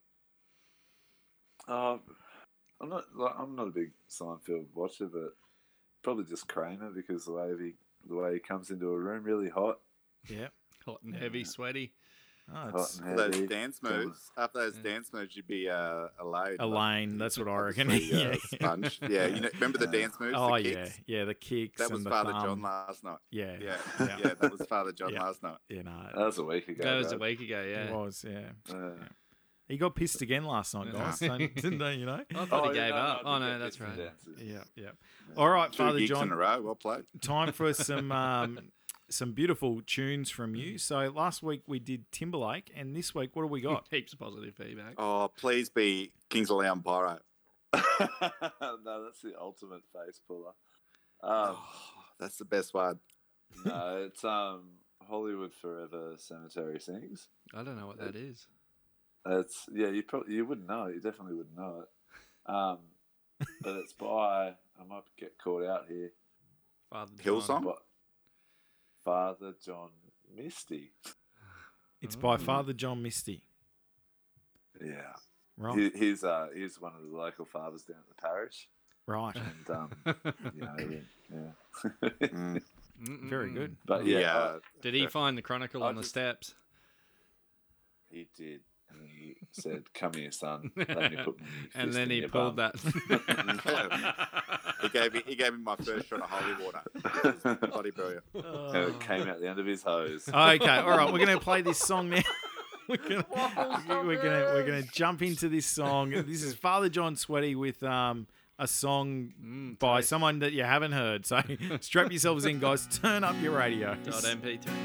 Um, I'm not. Like, I'm not a big Seinfeld watcher, but probably just Kramer because the way he the way he comes into a room really hot, Yeah. Hot and heavy, sweaty. Oh, hot it's and Those heavy. dance Going- moves, after those Yeah. dance moves, you'd be uh, Elaine. Elaine, that's what I reckon. Obviously, uh, Yeah. Sponge. Yeah, you know, remember the Uh, dance moves? Oh, the yeah. kicks? Yeah, the kicks That was and the Father thumb. John last night. Yeah. Yeah, Yeah. yeah, that was Father John Yeah. last night. You know, That was a week ago. That was a Brad. week ago, it yeah. was, yeah. Uh, He got pissed again last night, guys. Don't, don't you know? I thought he yeah, gave no, up. no, Oh, I no, did that's get right. some dances. Yeah, yeah. All right, Two Father gigs in a John, row. Well played. time for some um, some beautiful tunes from you. So last week we did Timberlake, and this week what do we got? Heaps of positive feedback. Oh, please be Kings of Leon Pyro. No, that's the ultimate face puller. Um, Oh, that's the best one. no, it's um Hollywood Forever Cemetery Sings. I don't know what that is. It's yeah, you probably you wouldn't know it. You definitely wouldn't know it. Um, but it's by I might get caught out here. Father Hillsong? John. But Father John Misty. It's by Mm. Father John Misty. Yeah, Right, he, he's uh he's one of the local fathers down at the parish, right. and um you know yeah. Mm. Mm-mm. Very good. But Yeah. yeah, I- Did he find the Chronicle I on the just- steps? he did. And he said, "Come here, son. Let me put my And fist then in he your pulled bum." that. He gave me he gave me my first shot of holy water. It was bloody brilliant. And it came out the end of his hose. Okay, all right. We're going to play this song now. We're going to we're going to we're going to jump into this song. This is Father John Sweaty with um a song Mm, by taste. someone that you haven't heard. So strap yourselves in, guys. Turn up your radio. Dot M P three.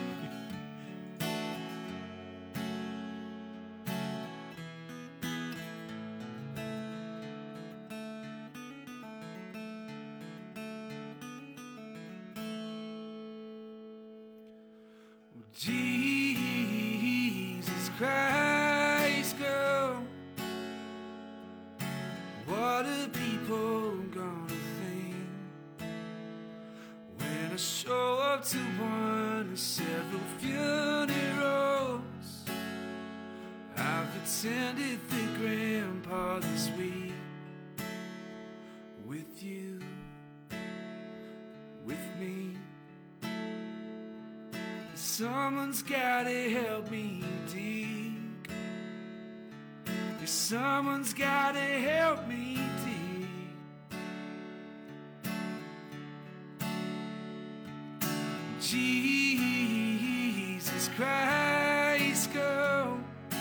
Jesus Christ, girl, what are people gonna think when I show up to one of several funerals? I've attended the grandpa this week with you, with me. Someone's gotta help me dig. If someone's gotta help me dig. Jesus Christ, girl,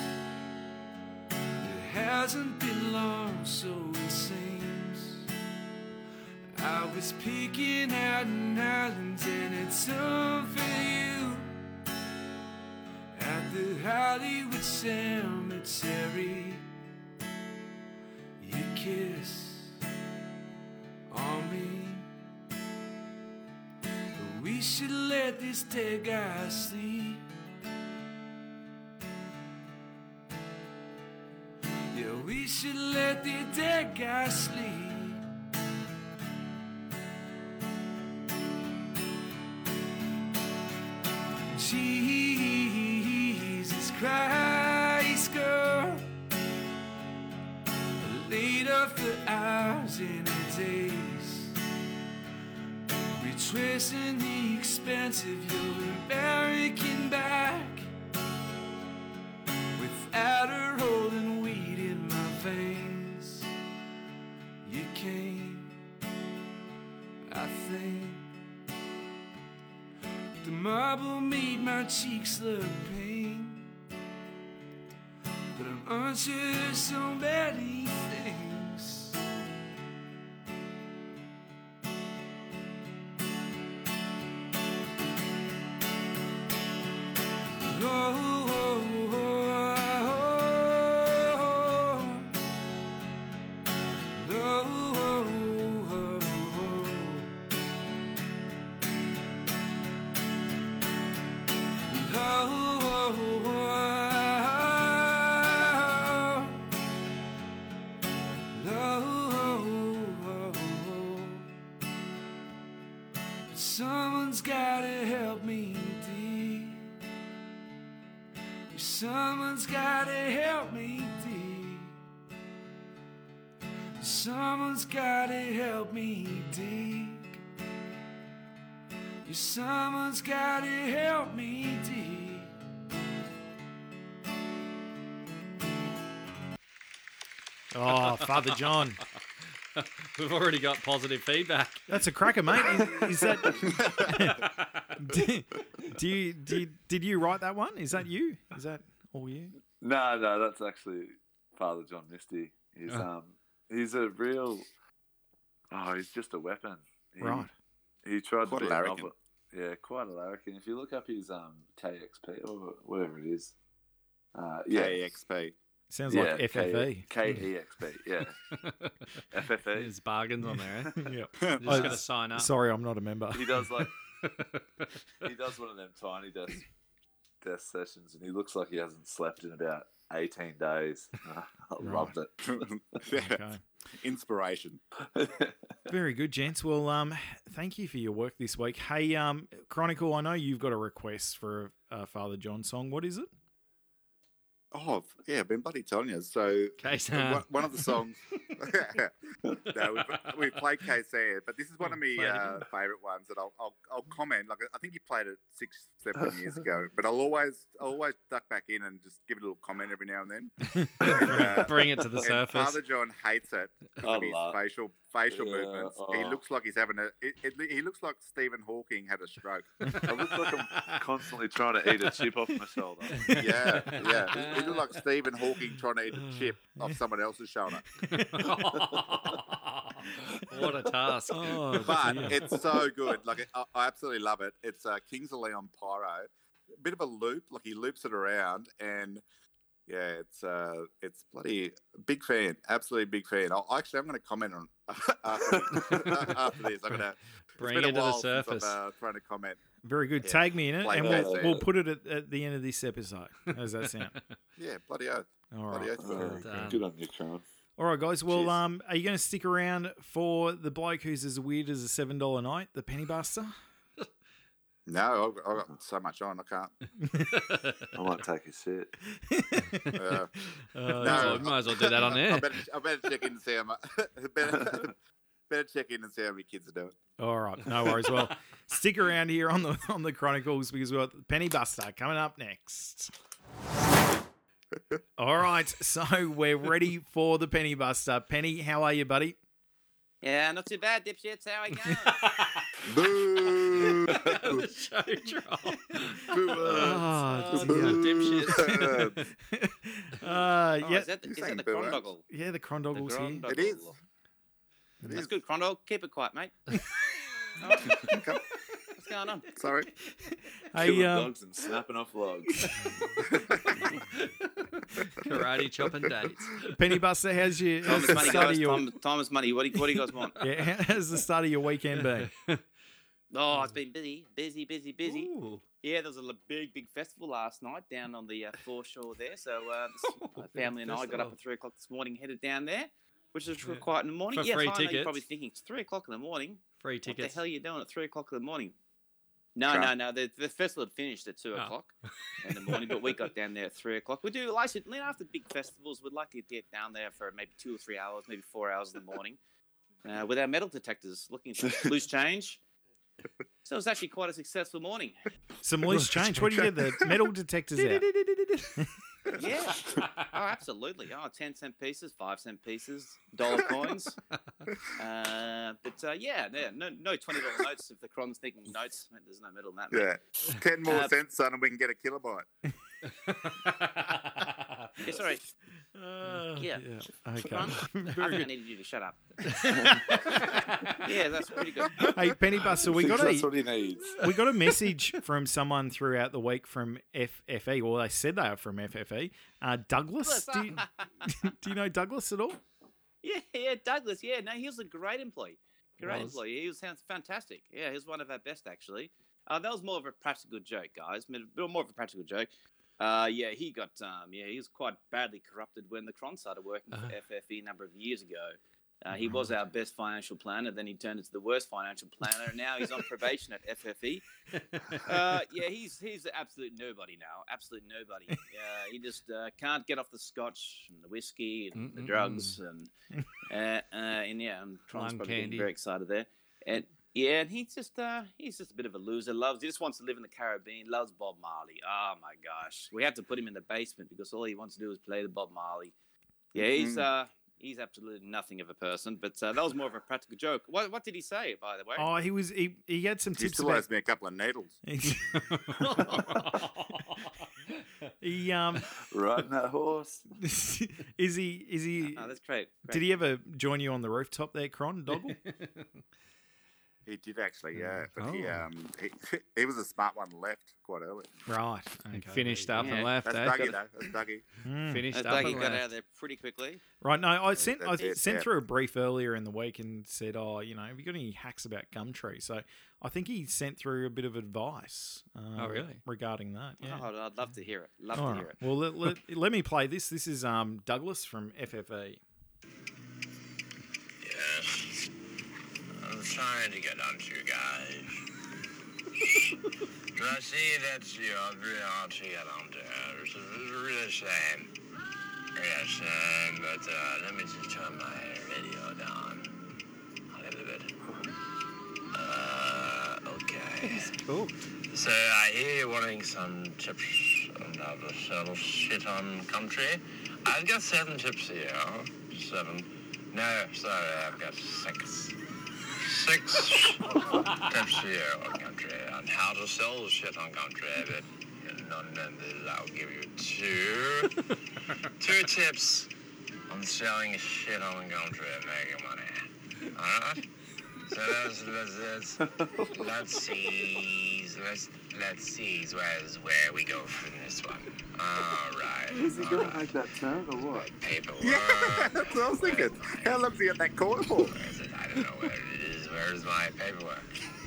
it hasn't been long, so it seems. I was picking out an island and it's all for you. At the Hollywood Cemetery, you kiss on me. But we should let this dead guy sleep. Yeah, we should let the dead guy sleep. Jesus Christ, girl, laid up for hours and days, retracing the expense of your American back, without a rolling weed in my veins. You came, I think. The marble made my cheeks look pink, but I'm unsure of so many things. Oh, oh, oh, oh, oh, oh. gotta help me deep. Someone's gotta help me deep. Someone's gotta help me deep. Someone's gotta help me deep. Oh, Father John. We've already got positive feedback. That's a cracker, mate. Is, is that... do, do you, do you, did you write that one? Is that you? Is that all you? No, no, that's actually Father John Misty. He's Oh. um, he's a real. Oh, he's just a weapon. He, Right. He tried Quite to a be a larrikin. novel. Yeah, quite a larrikin. If you look up his um K X P or whatever it is, uh, yeah, K X P. Sounds yeah, like F F E. K E X P, yeah, F F E. There's bargains on there. Eh? Yeah. You're just Oh, got to sign up. Sorry, I'm not a member. He does like he does one of them tiny desk desk sessions, and he looks like he hasn't slept in about eighteen days. I loved it. Yeah. Okay. Inspiration. Very good, gents. Well, um, thank you for your work this week. Hey, um, Chronicle, I know you've got a request for a, a Father John song. What is it? Oh, yeah, I've been bloody telling you. So, K-San. one, one of the songs. no, we've, we've played K C, but this is one of my Played it uh, favourite ones that I'll, I'll I'll comment. Like I think you played it six, seven years ago, but I'll always I'll always duck back in and just give it a little comment every now and then. And, uh, Bring it to the and surface. Father John hates it because I of his love- facial facial Yeah, movements. He oh. looks like he's having a. It, it, he looks like Stephen Hawking had a stroke. I look like I'm constantly trying to eat a chip off my shoulder. Yeah, yeah. He, he looked like Stephen Hawking trying to eat a chip off someone else's shoulder. What a task. Oh, But dear. it's so good. Like I, I absolutely love it. It's uh, Kings of Leon Pyro. A bit of a loop. Like he loops it around, and yeah, it's uh, it's bloody big fan. Absolutely big fan. I'll, actually, I'm going to comment on after, after this. I'm going to Bring it's it been to a the while since surface. I've uh, trying to comment. Very good. Yeah. Tag me in it, Play and K we'll, C. we'll put it at, at the end of this episode. How does that sound? Yeah, bloody oath. All Bloody right. oath. Oh, Very Done. good on you, Crown. All right, guys. Well, Cheers. um, are you going to stick around for the bloke who's as weird as a seven dollar night, the Penny Buster? No, I've, I've got so much on. I can't. I might take a shit. Uh, Uh, No, might as well do that on air. I better, I better check in and see how my, better, better check in and see how many kids are doing. All right, no worries. Well, stick around here on the on the Chronicles because we've got the Penny Buster coming up next. All right, so we're ready for the Penny Buster. Penny, how are you, buddy? Yeah, not too bad, dipshits. How are you Boo! going? The show troll. Boo! Oh, Boo. dear. Dipshits. uh, Oh, yeah, is that the, You're is that saying the boo, eh? Crondoggle? yeah, the Chrondoggles The here. Crondoggle. It is. It That's is. good, Crondoggle. Keep it quiet, mate. Oh, Okay. what's going on? Sorry. Hey, Killing um, dogs and snapping off logs. Karate chopping dates. Penny Buster, how's your Time how's is the money, start of guys. your Time, time is money. What do, you, what do you guys want? yeah, how's the start of your weekend been? Oh, it's been busy, busy, busy, busy. Ooh. Yeah, there was a l- big, big festival last night down on the uh, foreshore there. So uh, this, my Big family and I got up festival. at three o'clock this morning, headed down there, which is Yeah. quite in the morning. For yes, free I know you're tickets? probably thinking it's three o'clock in the morning. Free What tickets. the hell are you doing at three o'clock in the morning? No, Sure. no, no. The, the festival had finished at two Oh. o'clock in the morning, but we got down there at three o'clock. We do like you know, after big festivals, we'd like to get down there for maybe two or three hours, maybe four hours in the morning, uh, with our metal detectors looking for loose change. So it was actually quite a successful morning. Some loose change. What do you get? The metal detectors out. Yeah. Oh, absolutely. Oh, ten cent pieces, five cent pieces, dollar coins. Uh, but uh, yeah, yeah, no, no twenty dollar notes. If the Cron's thinking notes, there's no metal in that. mate. Yeah. Ten more Uh, cents, son, and we can get a kilobyte. Yeah, sorry. Uh, Yeah. Okay. Cron, I Very think I good. needed you to shut up. Yeah, that's pretty good. Hey, Penny Buster, we got That's a what he needs. we got a message from someone throughout the week from F F E. Well, they said they are from F F E. Uh, Douglas, do you, do you know Douglas at all? Yeah, yeah, Douglas. Yeah, no, he was a great employee. Great Was. employee. He was sounds fantastic. Yeah, he was one of our best actually. Uh, that was more of a practical joke, guys. Made a- More of a practical joke. Uh, yeah, he got um, yeah, he was quite badly corrupted when the Cron started working for Uh-huh. F F E a number of years ago. Uh, he was our best financial planner. Then he turned into the worst financial planner. And now he's on probation at F F E. Uh, yeah, he's he's absolute nobody now. Absolute nobody. Uh, he just uh, can't get off the scotch and the whiskey and the Mm-mm-mm. drugs and uh, uh, and yeah, and Tron's Lung probably candy. getting very excited there. And yeah, and he's just uh, he's just a bit of a loser. Loves he just wants to live in the Caribbean. Loves Bob Marley. Oh my gosh, we had to put him in the basement because all he wants to do is play the Bob Marley. Yeah, he's uh. He's absolutely nothing of a person, but uh, that was more of a practical joke. What what did he say, by the way? Oh, he was he, he had some He tips still about owes me a couple of needles. he um Riding that horse. is he is he Oh, that's great. great. did he ever join you on the rooftop there, Cron Doggle? He did actually, yeah. But he Oh. um he, he was a smart one, left quite early. Right. Okay. Finished up Yeah, and left, That's eh? Dougie though. That's Dougie. Mm. Finished Uh, up Dougie and got left. out of there pretty quickly. Right. No, I sent I that's it, sent yeah. through a brief earlier in the week and said, oh, you know, have you got any hacks about Gumtree? So I think he sent through a bit of advice. Um, Oh, really? Regarding that. Yeah. Oh, I'd love to hear it. Love All to right. hear it. Well, let, let, let me play this. This is um, Douglas from F F A. Yes. I'm trying to get onto you guys. But I see that you're really hard to get onto. It's a, it's a real shame. Yes, um, but uh, let me just turn my radio down a little bit. Uh, okay. Cool. So I hear you're wanting some tips on how to sell shit on country. I've got seven tips here. Seven. No, sorry, I've got six. Six tips here on country on how to sell shit on country. But none of this, I'll give you two. Two tips on selling shit on country and making money. All right? So let's let's let's let's see let's let's see where's where we go from this one. All right. Is he all going to right. make that turn or what? Paperwork. Yeah, that's what I was thinking. How long's he at that corner for? Where is it? I don't know where it is. Where's my paperwork?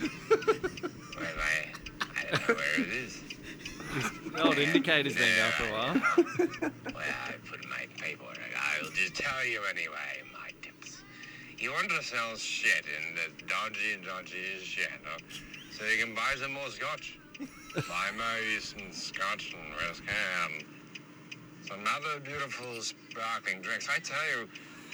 Where's my? I don't know where it is. The old indicator's been going for a while. Where I put my paperwork. I'll just tell you anyway. My tips. You want to sell shit in the dodgy, dodgy shit, huh? So you can buy some more scotch. Buy me some scotch and whiskey and some other beautiful sparkling drinks. I tell you,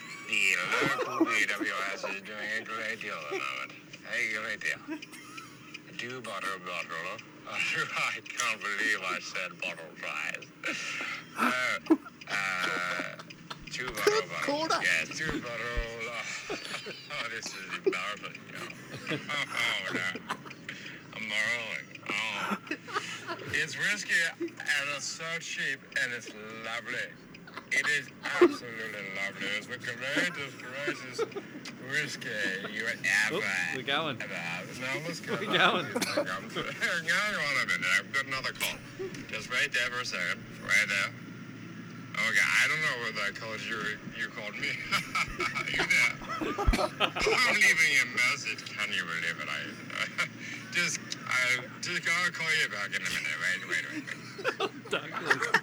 the local B W S is doing a great deal at the moment. A great deal. Two bottle bottle. I can't believe I said bottle twice. Uh, uh, two bottle bottle. Quarter. Yes, two bottle. Uh, oh, this is embarrassing. Oh, oh no. I'm rolling. Oh. It's whiskey and it's so cheap and it's lovely. It is absolutely lovely. It's the greatest, greatest whiskey you ever, Oop, we're going. ever had. Now let's go. We're going. Hang on a minute. I've got another call. Just wait there for a second. Right there. Okay, I don't know what I called you. You called me. You there? I'm leaving you a message. Can you believe it? I just, I just gotta call you back in a minute. Wait, wait, wait. Douglas.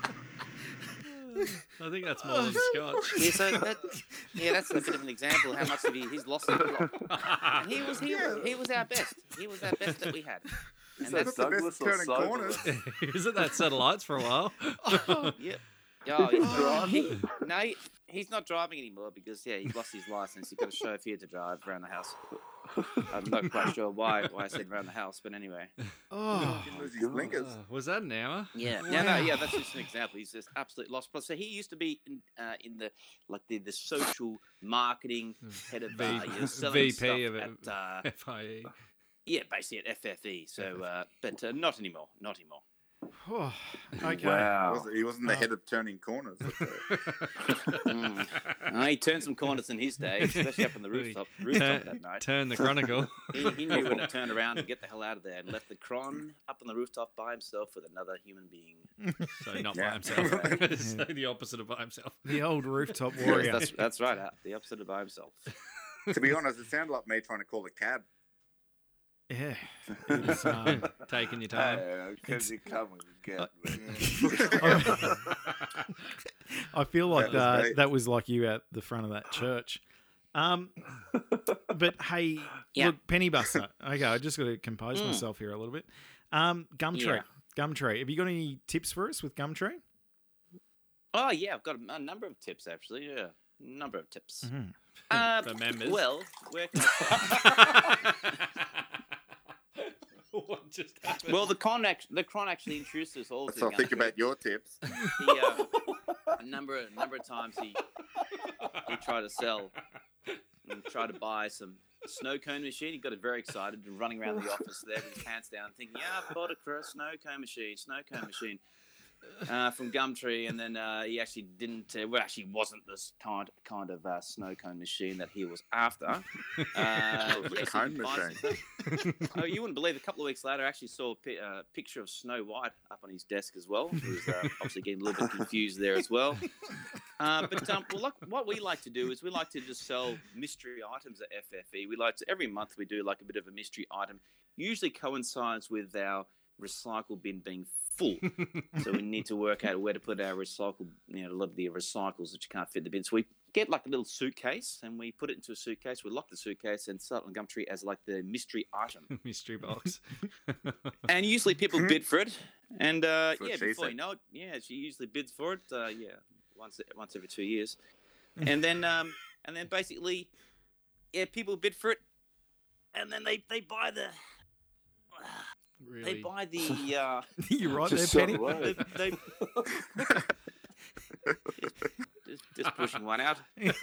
I think that's more than scotch. Yeah, so that, yeah, that's a bit of an example of how much of he, he's lost in the plot. And he was he, he was our best. He was our best that we had. Is And that that's the best Douglas or turning Soberless? corners. Isn't that satellites for a while? yeah. Oh, he's not, he, no, he, he's not driving anymore because yeah, he lost his license. He got a chauffeur to drive around the house. I'm not quite sure why why I said around the house, but anyway. Oh, Didn't lose his blinkers. Oh, was that an hour? Yeah, yeah, no, yeah. That's just an example. He's just absolutely lost. But so he used to be in, uh, in the like the, the social marketing head of uh, V- you know, selling V P stuff of it. at uh, F I E. yeah, basically at F F E. So, uh, but uh, not anymore. Not anymore. oh, okay. He Wow. wasn't, he wasn't the head of turning corners. Mm. Uh, he turned some corners in his day, especially up on the rooftop, rooftop Turn, that night. turn the chronicle. He, he knew when to turn around and get the hell out of there, and left the cron up on the rooftop by himself with another human being. So not by Yeah. himself. So the opposite of by himself. The old rooftop warrior. That's that's right. Uh, the opposite of by himself. To be honest, it sounded like me trying to call a cab. Yeah. It was, um, Taking your time. Hey, can It's- you come and get me? I feel like That was uh, great. that was like you at the front of that church. Um, but hey, Yeah. look, Penny Buster. Okay, I just got to compose Mm. myself here a little bit. Um, Gumtree. Yeah. Gumtree. Have you got any tips for us with Gumtree? Oh yeah, I've got a, a number of tips actually. Yeah, a number of tips. Mhm. Uh, For members? Well, where can I What just happened? well, the con act- the con actually introduced us all to So I'll think Gumtree. about your tips. He, uh, a number of number of times he he tried to sell and tried to buy some snow cone machine. He got very excited and running around the office there with his pants down, thinking, "Yeah, I've bought a cr- snow cone machine, snow cone machine." Uh, from Gumtree, and then uh, he actually didn't. Uh, well, actually, wasn't this kind kind of uh, snow cone machine that he was after. Uh, It was a yes, he cone could buy machine. some- oh, you wouldn't believe. A couple of weeks later, I actually saw a pi- uh, picture of Snow White up on his desk as well. He was uh, obviously getting a little bit confused there as well. Uh, but um, well, look, what we like to do is we like to just sell mystery items at F F E. We like to every month we do like a bit of a mystery item. Usually coincides with our recycle bin being full. So we need to work out where to put our recycle, you know, a lot of the recycles that you can't fit in the bin. So we get like a little suitcase and we put it into a suitcase. We lock the suitcase and sell it on Gumtree as like the mystery item. Mystery box. And usually people bid for it. And uh, That's what yeah, she before said. you know it, yeah, she usually bids for it. Uh, yeah, once once every two years. And then um, and then basically, yeah, people bid for it, and then they they buy the. Really? They buy the. Uh, You're right Just there, shot Penny. away. they, they just, just pushing one out. they,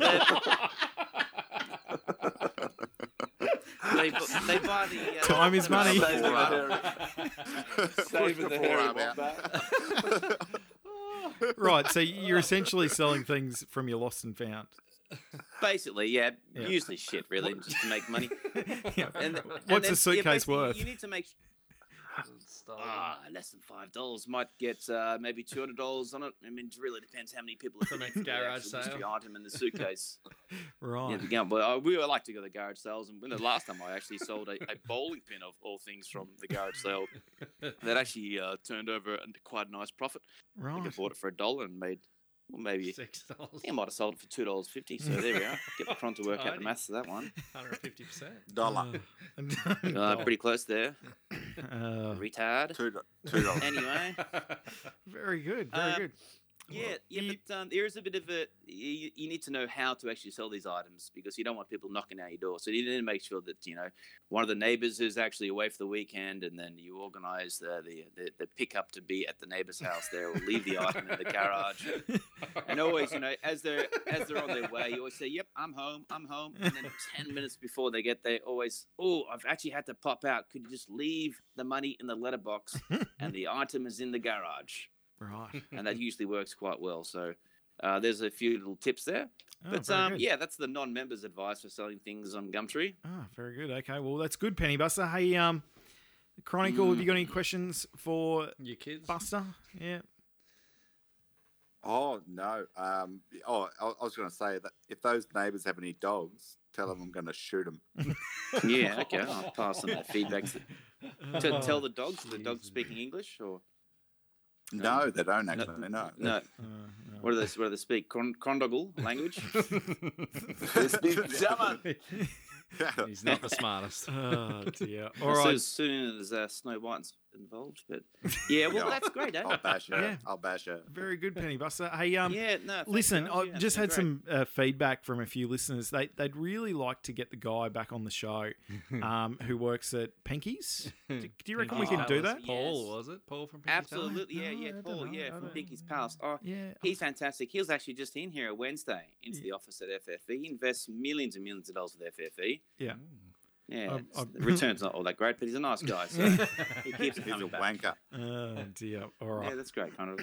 they, bu- they buy the. Uh, Time is money. Saving the forearm. hairy- Push Saving the the hairy forearm out. wombat. Right, so you're essentially selling things from your lost and found. Basically, yeah, Yeah. usually shit, really, just to make money. Yeah. And, and What's then, a yeah, suitcase basically, worth? You need to make ah less than five dollars. Might get uh, maybe two hundred dollars on it. I mean, it really depends how many people are From a bidding for the garage actual sale. mystery item in the suitcase. Right. Yeah, the gun- but uh, we like to go to the garage sales, and when the last time I actually sold a, a bowling pin of all things from the garage sale, that actually uh, turned over into quite a nice profit. I think I Right. bought it for a dollar and made, well, maybe Six dollars. I think I might have sold it for two dollars fifty. So there we are. Get the Cron to work out the Tidy. maths of that one. Hundred fifty percent. Dollar. Uh, pretty close there. Uh, Retard. Two, do- two dollars. Anyway, very good. Very Um, good. yeah, yeah, You- but um, there is a bit of a. You, you need to know how to actually sell these items because you don't want people knocking out your door. So you need to make sure that you know one of the neighbors is actually away for the weekend, and then you organise the the, the the pickup to be at the neighbor's house there, or leave the item in the garage. And always, you know, as they're as they're on their way, you always say, "Yep, I'm home, I'm home." And then ten minutes before they get there, always, "Oh, I've actually had to pop out. Could you just leave the money in the letterbox, and the item is in the garage?" Right. And that usually works quite well. So uh, there's a few little tips there. Oh, But very um, good. yeah, that's the non-members' advice for selling things on Gumtree. Oh, very good. Okay, well, that's good, Penny Buster. Hey, um, Chronicle, have you got any questions for Your kids. Buster? Yeah. Oh no. Um. Oh, I, I was going to say that if those neighbours have any dogs, tell them I'm going to shoot them. Yeah, okay. I'll pass on that feedback. To tell the dogs, the dogs Jesus. speaking English or No, they don't actually. No. no? Uh, no. What do they? What do they speak? Cron- Crondogle language? This big German. He's not the smartest. Oh, dear. All All right. right. As soon as uh, Snow White's involved, but yeah, well, Yeah. that's great, eh? I'll bash her. Yeah. I'll bash her. Very good, Penny Buster. Hey, um, yeah, no. thanks, listen, guys. I've Yeah, just it's had been some uh, feedback from a few listeners. They, they'd really like to get the guy back on the show um, who works at Pinky's. Do, do you reckon we Pinky's can do Palace. that? Paul, Yes. was it? Paul from Pinky's Palace? Absolutely, yeah, No, yeah, I don't Paul, know, yeah, I from don't- Pinky's Palace. Oh, Yeah. he's fantastic. He was actually just in here Wednesday into the office at F F E. He invests millions and millions of dollars with F F E. Yeah. Yeah, Um, it's- um, the return's not all that great, but he's a nice guy, so he keeps it He's a coming back. wanker. Oh, dear. All Yeah, right. that's great, kind of.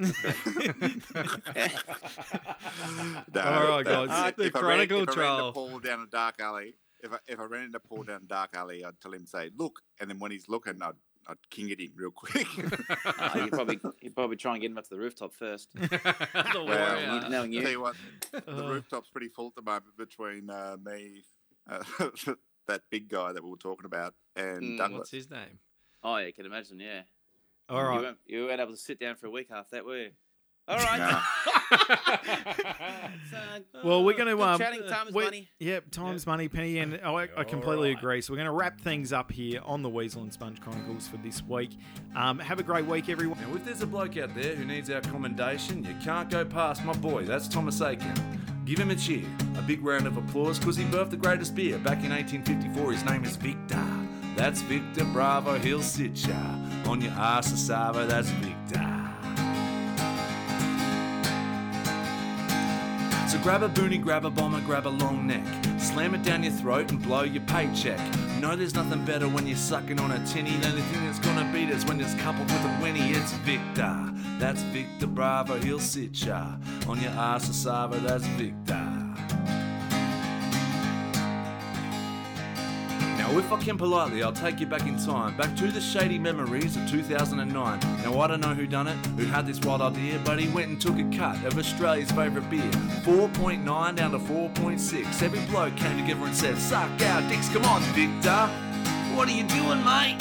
No, All right, no. guys. The If I ran- Chronicle if I ran Troll. into Paul down a dark alley, if I, if I ran into Paul down a dark alley, I'd tell him, say, look. And then when he's looking, I'd, I'd king at him real quick. Uh, you probably you probably try and get him up to the rooftop first. the Well, warrior. you- knowing Tell you, you what, the Uh, rooftop's pretty full at the moment between uh, me, uh, that big guy that we were talking about, and Mm, Douglas. What's his name? oh yeah, you can imagine, yeah. All You right. weren't, you weren't able to sit down for a week after that, were you? All right. Nah. It's, uh, Well, we're going to good um, chatting. Time is we- money. Yeah, time's money, Penny, and I, I completely agree. So we're going to wrap things up here on the Weasel and Sponge Chronicles for this week. Um, have a great week, everyone. Now, if there's a bloke out there who needs our commendation, you can't go past my boy. That's Thomas Aiken. Give him a cheer, a big round of applause, because he birthed the greatest beer back in eighteen fifty-four. His name is Victor. That's Victor Bravo. He'll sit ya on your arse, Sava. That's Victor. So grab a boonie, grab a bomber, grab a long neck. Slam it down your throat and blow your paycheck. No, there's nothing better when you're sucking on a tinny. The only thing that's gonna beat us when it's coupled with a winnie. It's Victor. That's Victor Bravo. He'll sit ya on your arse, Sava. That's Victor. Now, if I can politely, I'll take you back in time, back to the shady memories of two thousand nine. Now, I don't know who done it, who had this wild idea, but he went and took a cut of Australia's favourite beer. four point nine down to four point six. Every bloke came together and said, suck our dicks, come on, Victor. What are you doing, mate?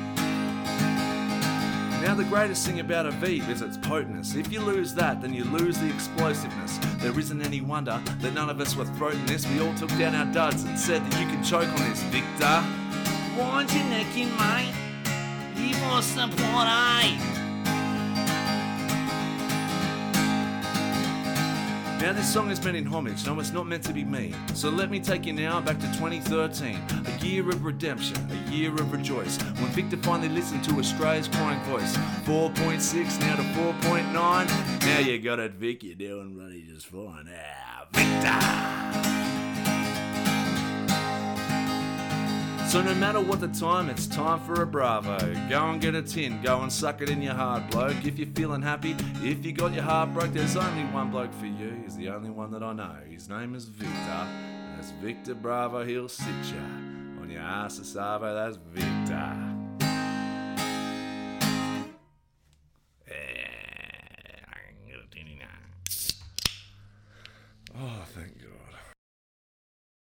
Now, the greatest thing about a V is its potentness. If you lose that, then you lose the explosiveness. There isn't any wonder that none of us were throating this. We all took down our duds and said that you can choke on this, Victor. Wind your neck in, mate. Give us support, eh? Now this song is meant in homage, no it's not meant to be me. So let me take you now back to twenty thirteen. A year of redemption, a year of rejoice. When Victor finally listened to Australia's crying voice. four point six now to four point nine. Now you got it, Vic, you're doing bloody just fine. Ah, Victor! So no matter what the time, it's time for a Bravo. Go and get a tin, go and suck it in your heart, bloke. If you're feeling happy, if you got your heart broke, there's only one bloke for you. He's the only one that I know. His name is Victor. That's Victor Bravo. He'll sit ya on your ass, Savo. That's Victor. Yeah, I'm gonna get a tinny now.